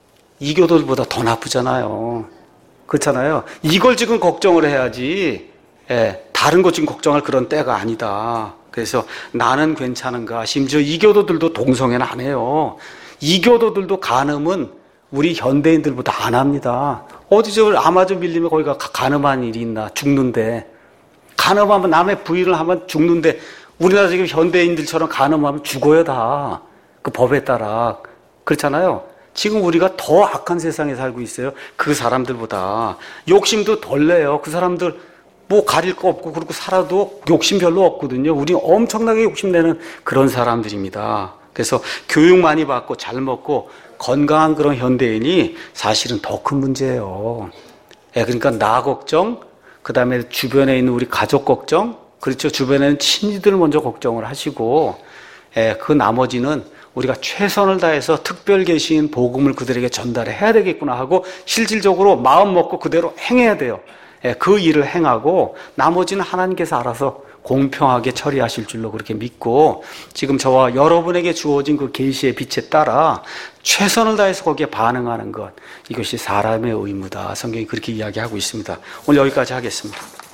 A: 이교도들보다 더 나쁘잖아요. 그렇잖아요. 이걸 지금 걱정을 해야지. 다른 것 지금 걱정할 그런 때가 아니다. 그래서 나는 괜찮은가. 심지어 이교도들도 동성애는 안 해요. 이교도들도 간음은 우리 현대인들보다 안 합니다. 어디서 아마존 밀림에 거기가 간음한 일이 있나. 죽는데. 간음하면 남의 부인을 하면 죽는데 우리나라 지금 현대인들처럼 간음하면 죽어요 다. 그 법에 따라. 그렇잖아요. 지금 우리가 더 악한 세상에 살고 있어요. 그 사람들보다. 욕심도 덜 내요. 그 사람들 뭐 가릴 거 없고 그렇고 살아도 욕심 별로 없거든요. 우리 엄청나게 욕심내는 그런 사람들입니다. 그래서 교육 많이 받고 잘 먹고 건강한 그런 현대인이 사실은 더 큰 문제예요. 그러니까 나 걱정, 그 다음에 주변에 있는 우리 가족 걱정, 그렇죠. 주변에는 친지들 먼저 걱정을 하시고, 그 나머지는 우리가 최선을 다해서 특별 계시인 복음을 그들에게 전달해야 되겠구나 하고 실질적으로 마음 먹고 그대로 행해야 돼요. 그 일을 행하고 나머지는 하나님께서 알아서 공평하게 처리하실 줄로 그렇게 믿고 지금 저와 여러분에게 주어진 그 계시의 빛에 따라 최선을 다해서 거기에 반응하는 것, 이것이 사람의 의무다. 성경이 그렇게 이야기하고 있습니다. 오늘 여기까지 하겠습니다.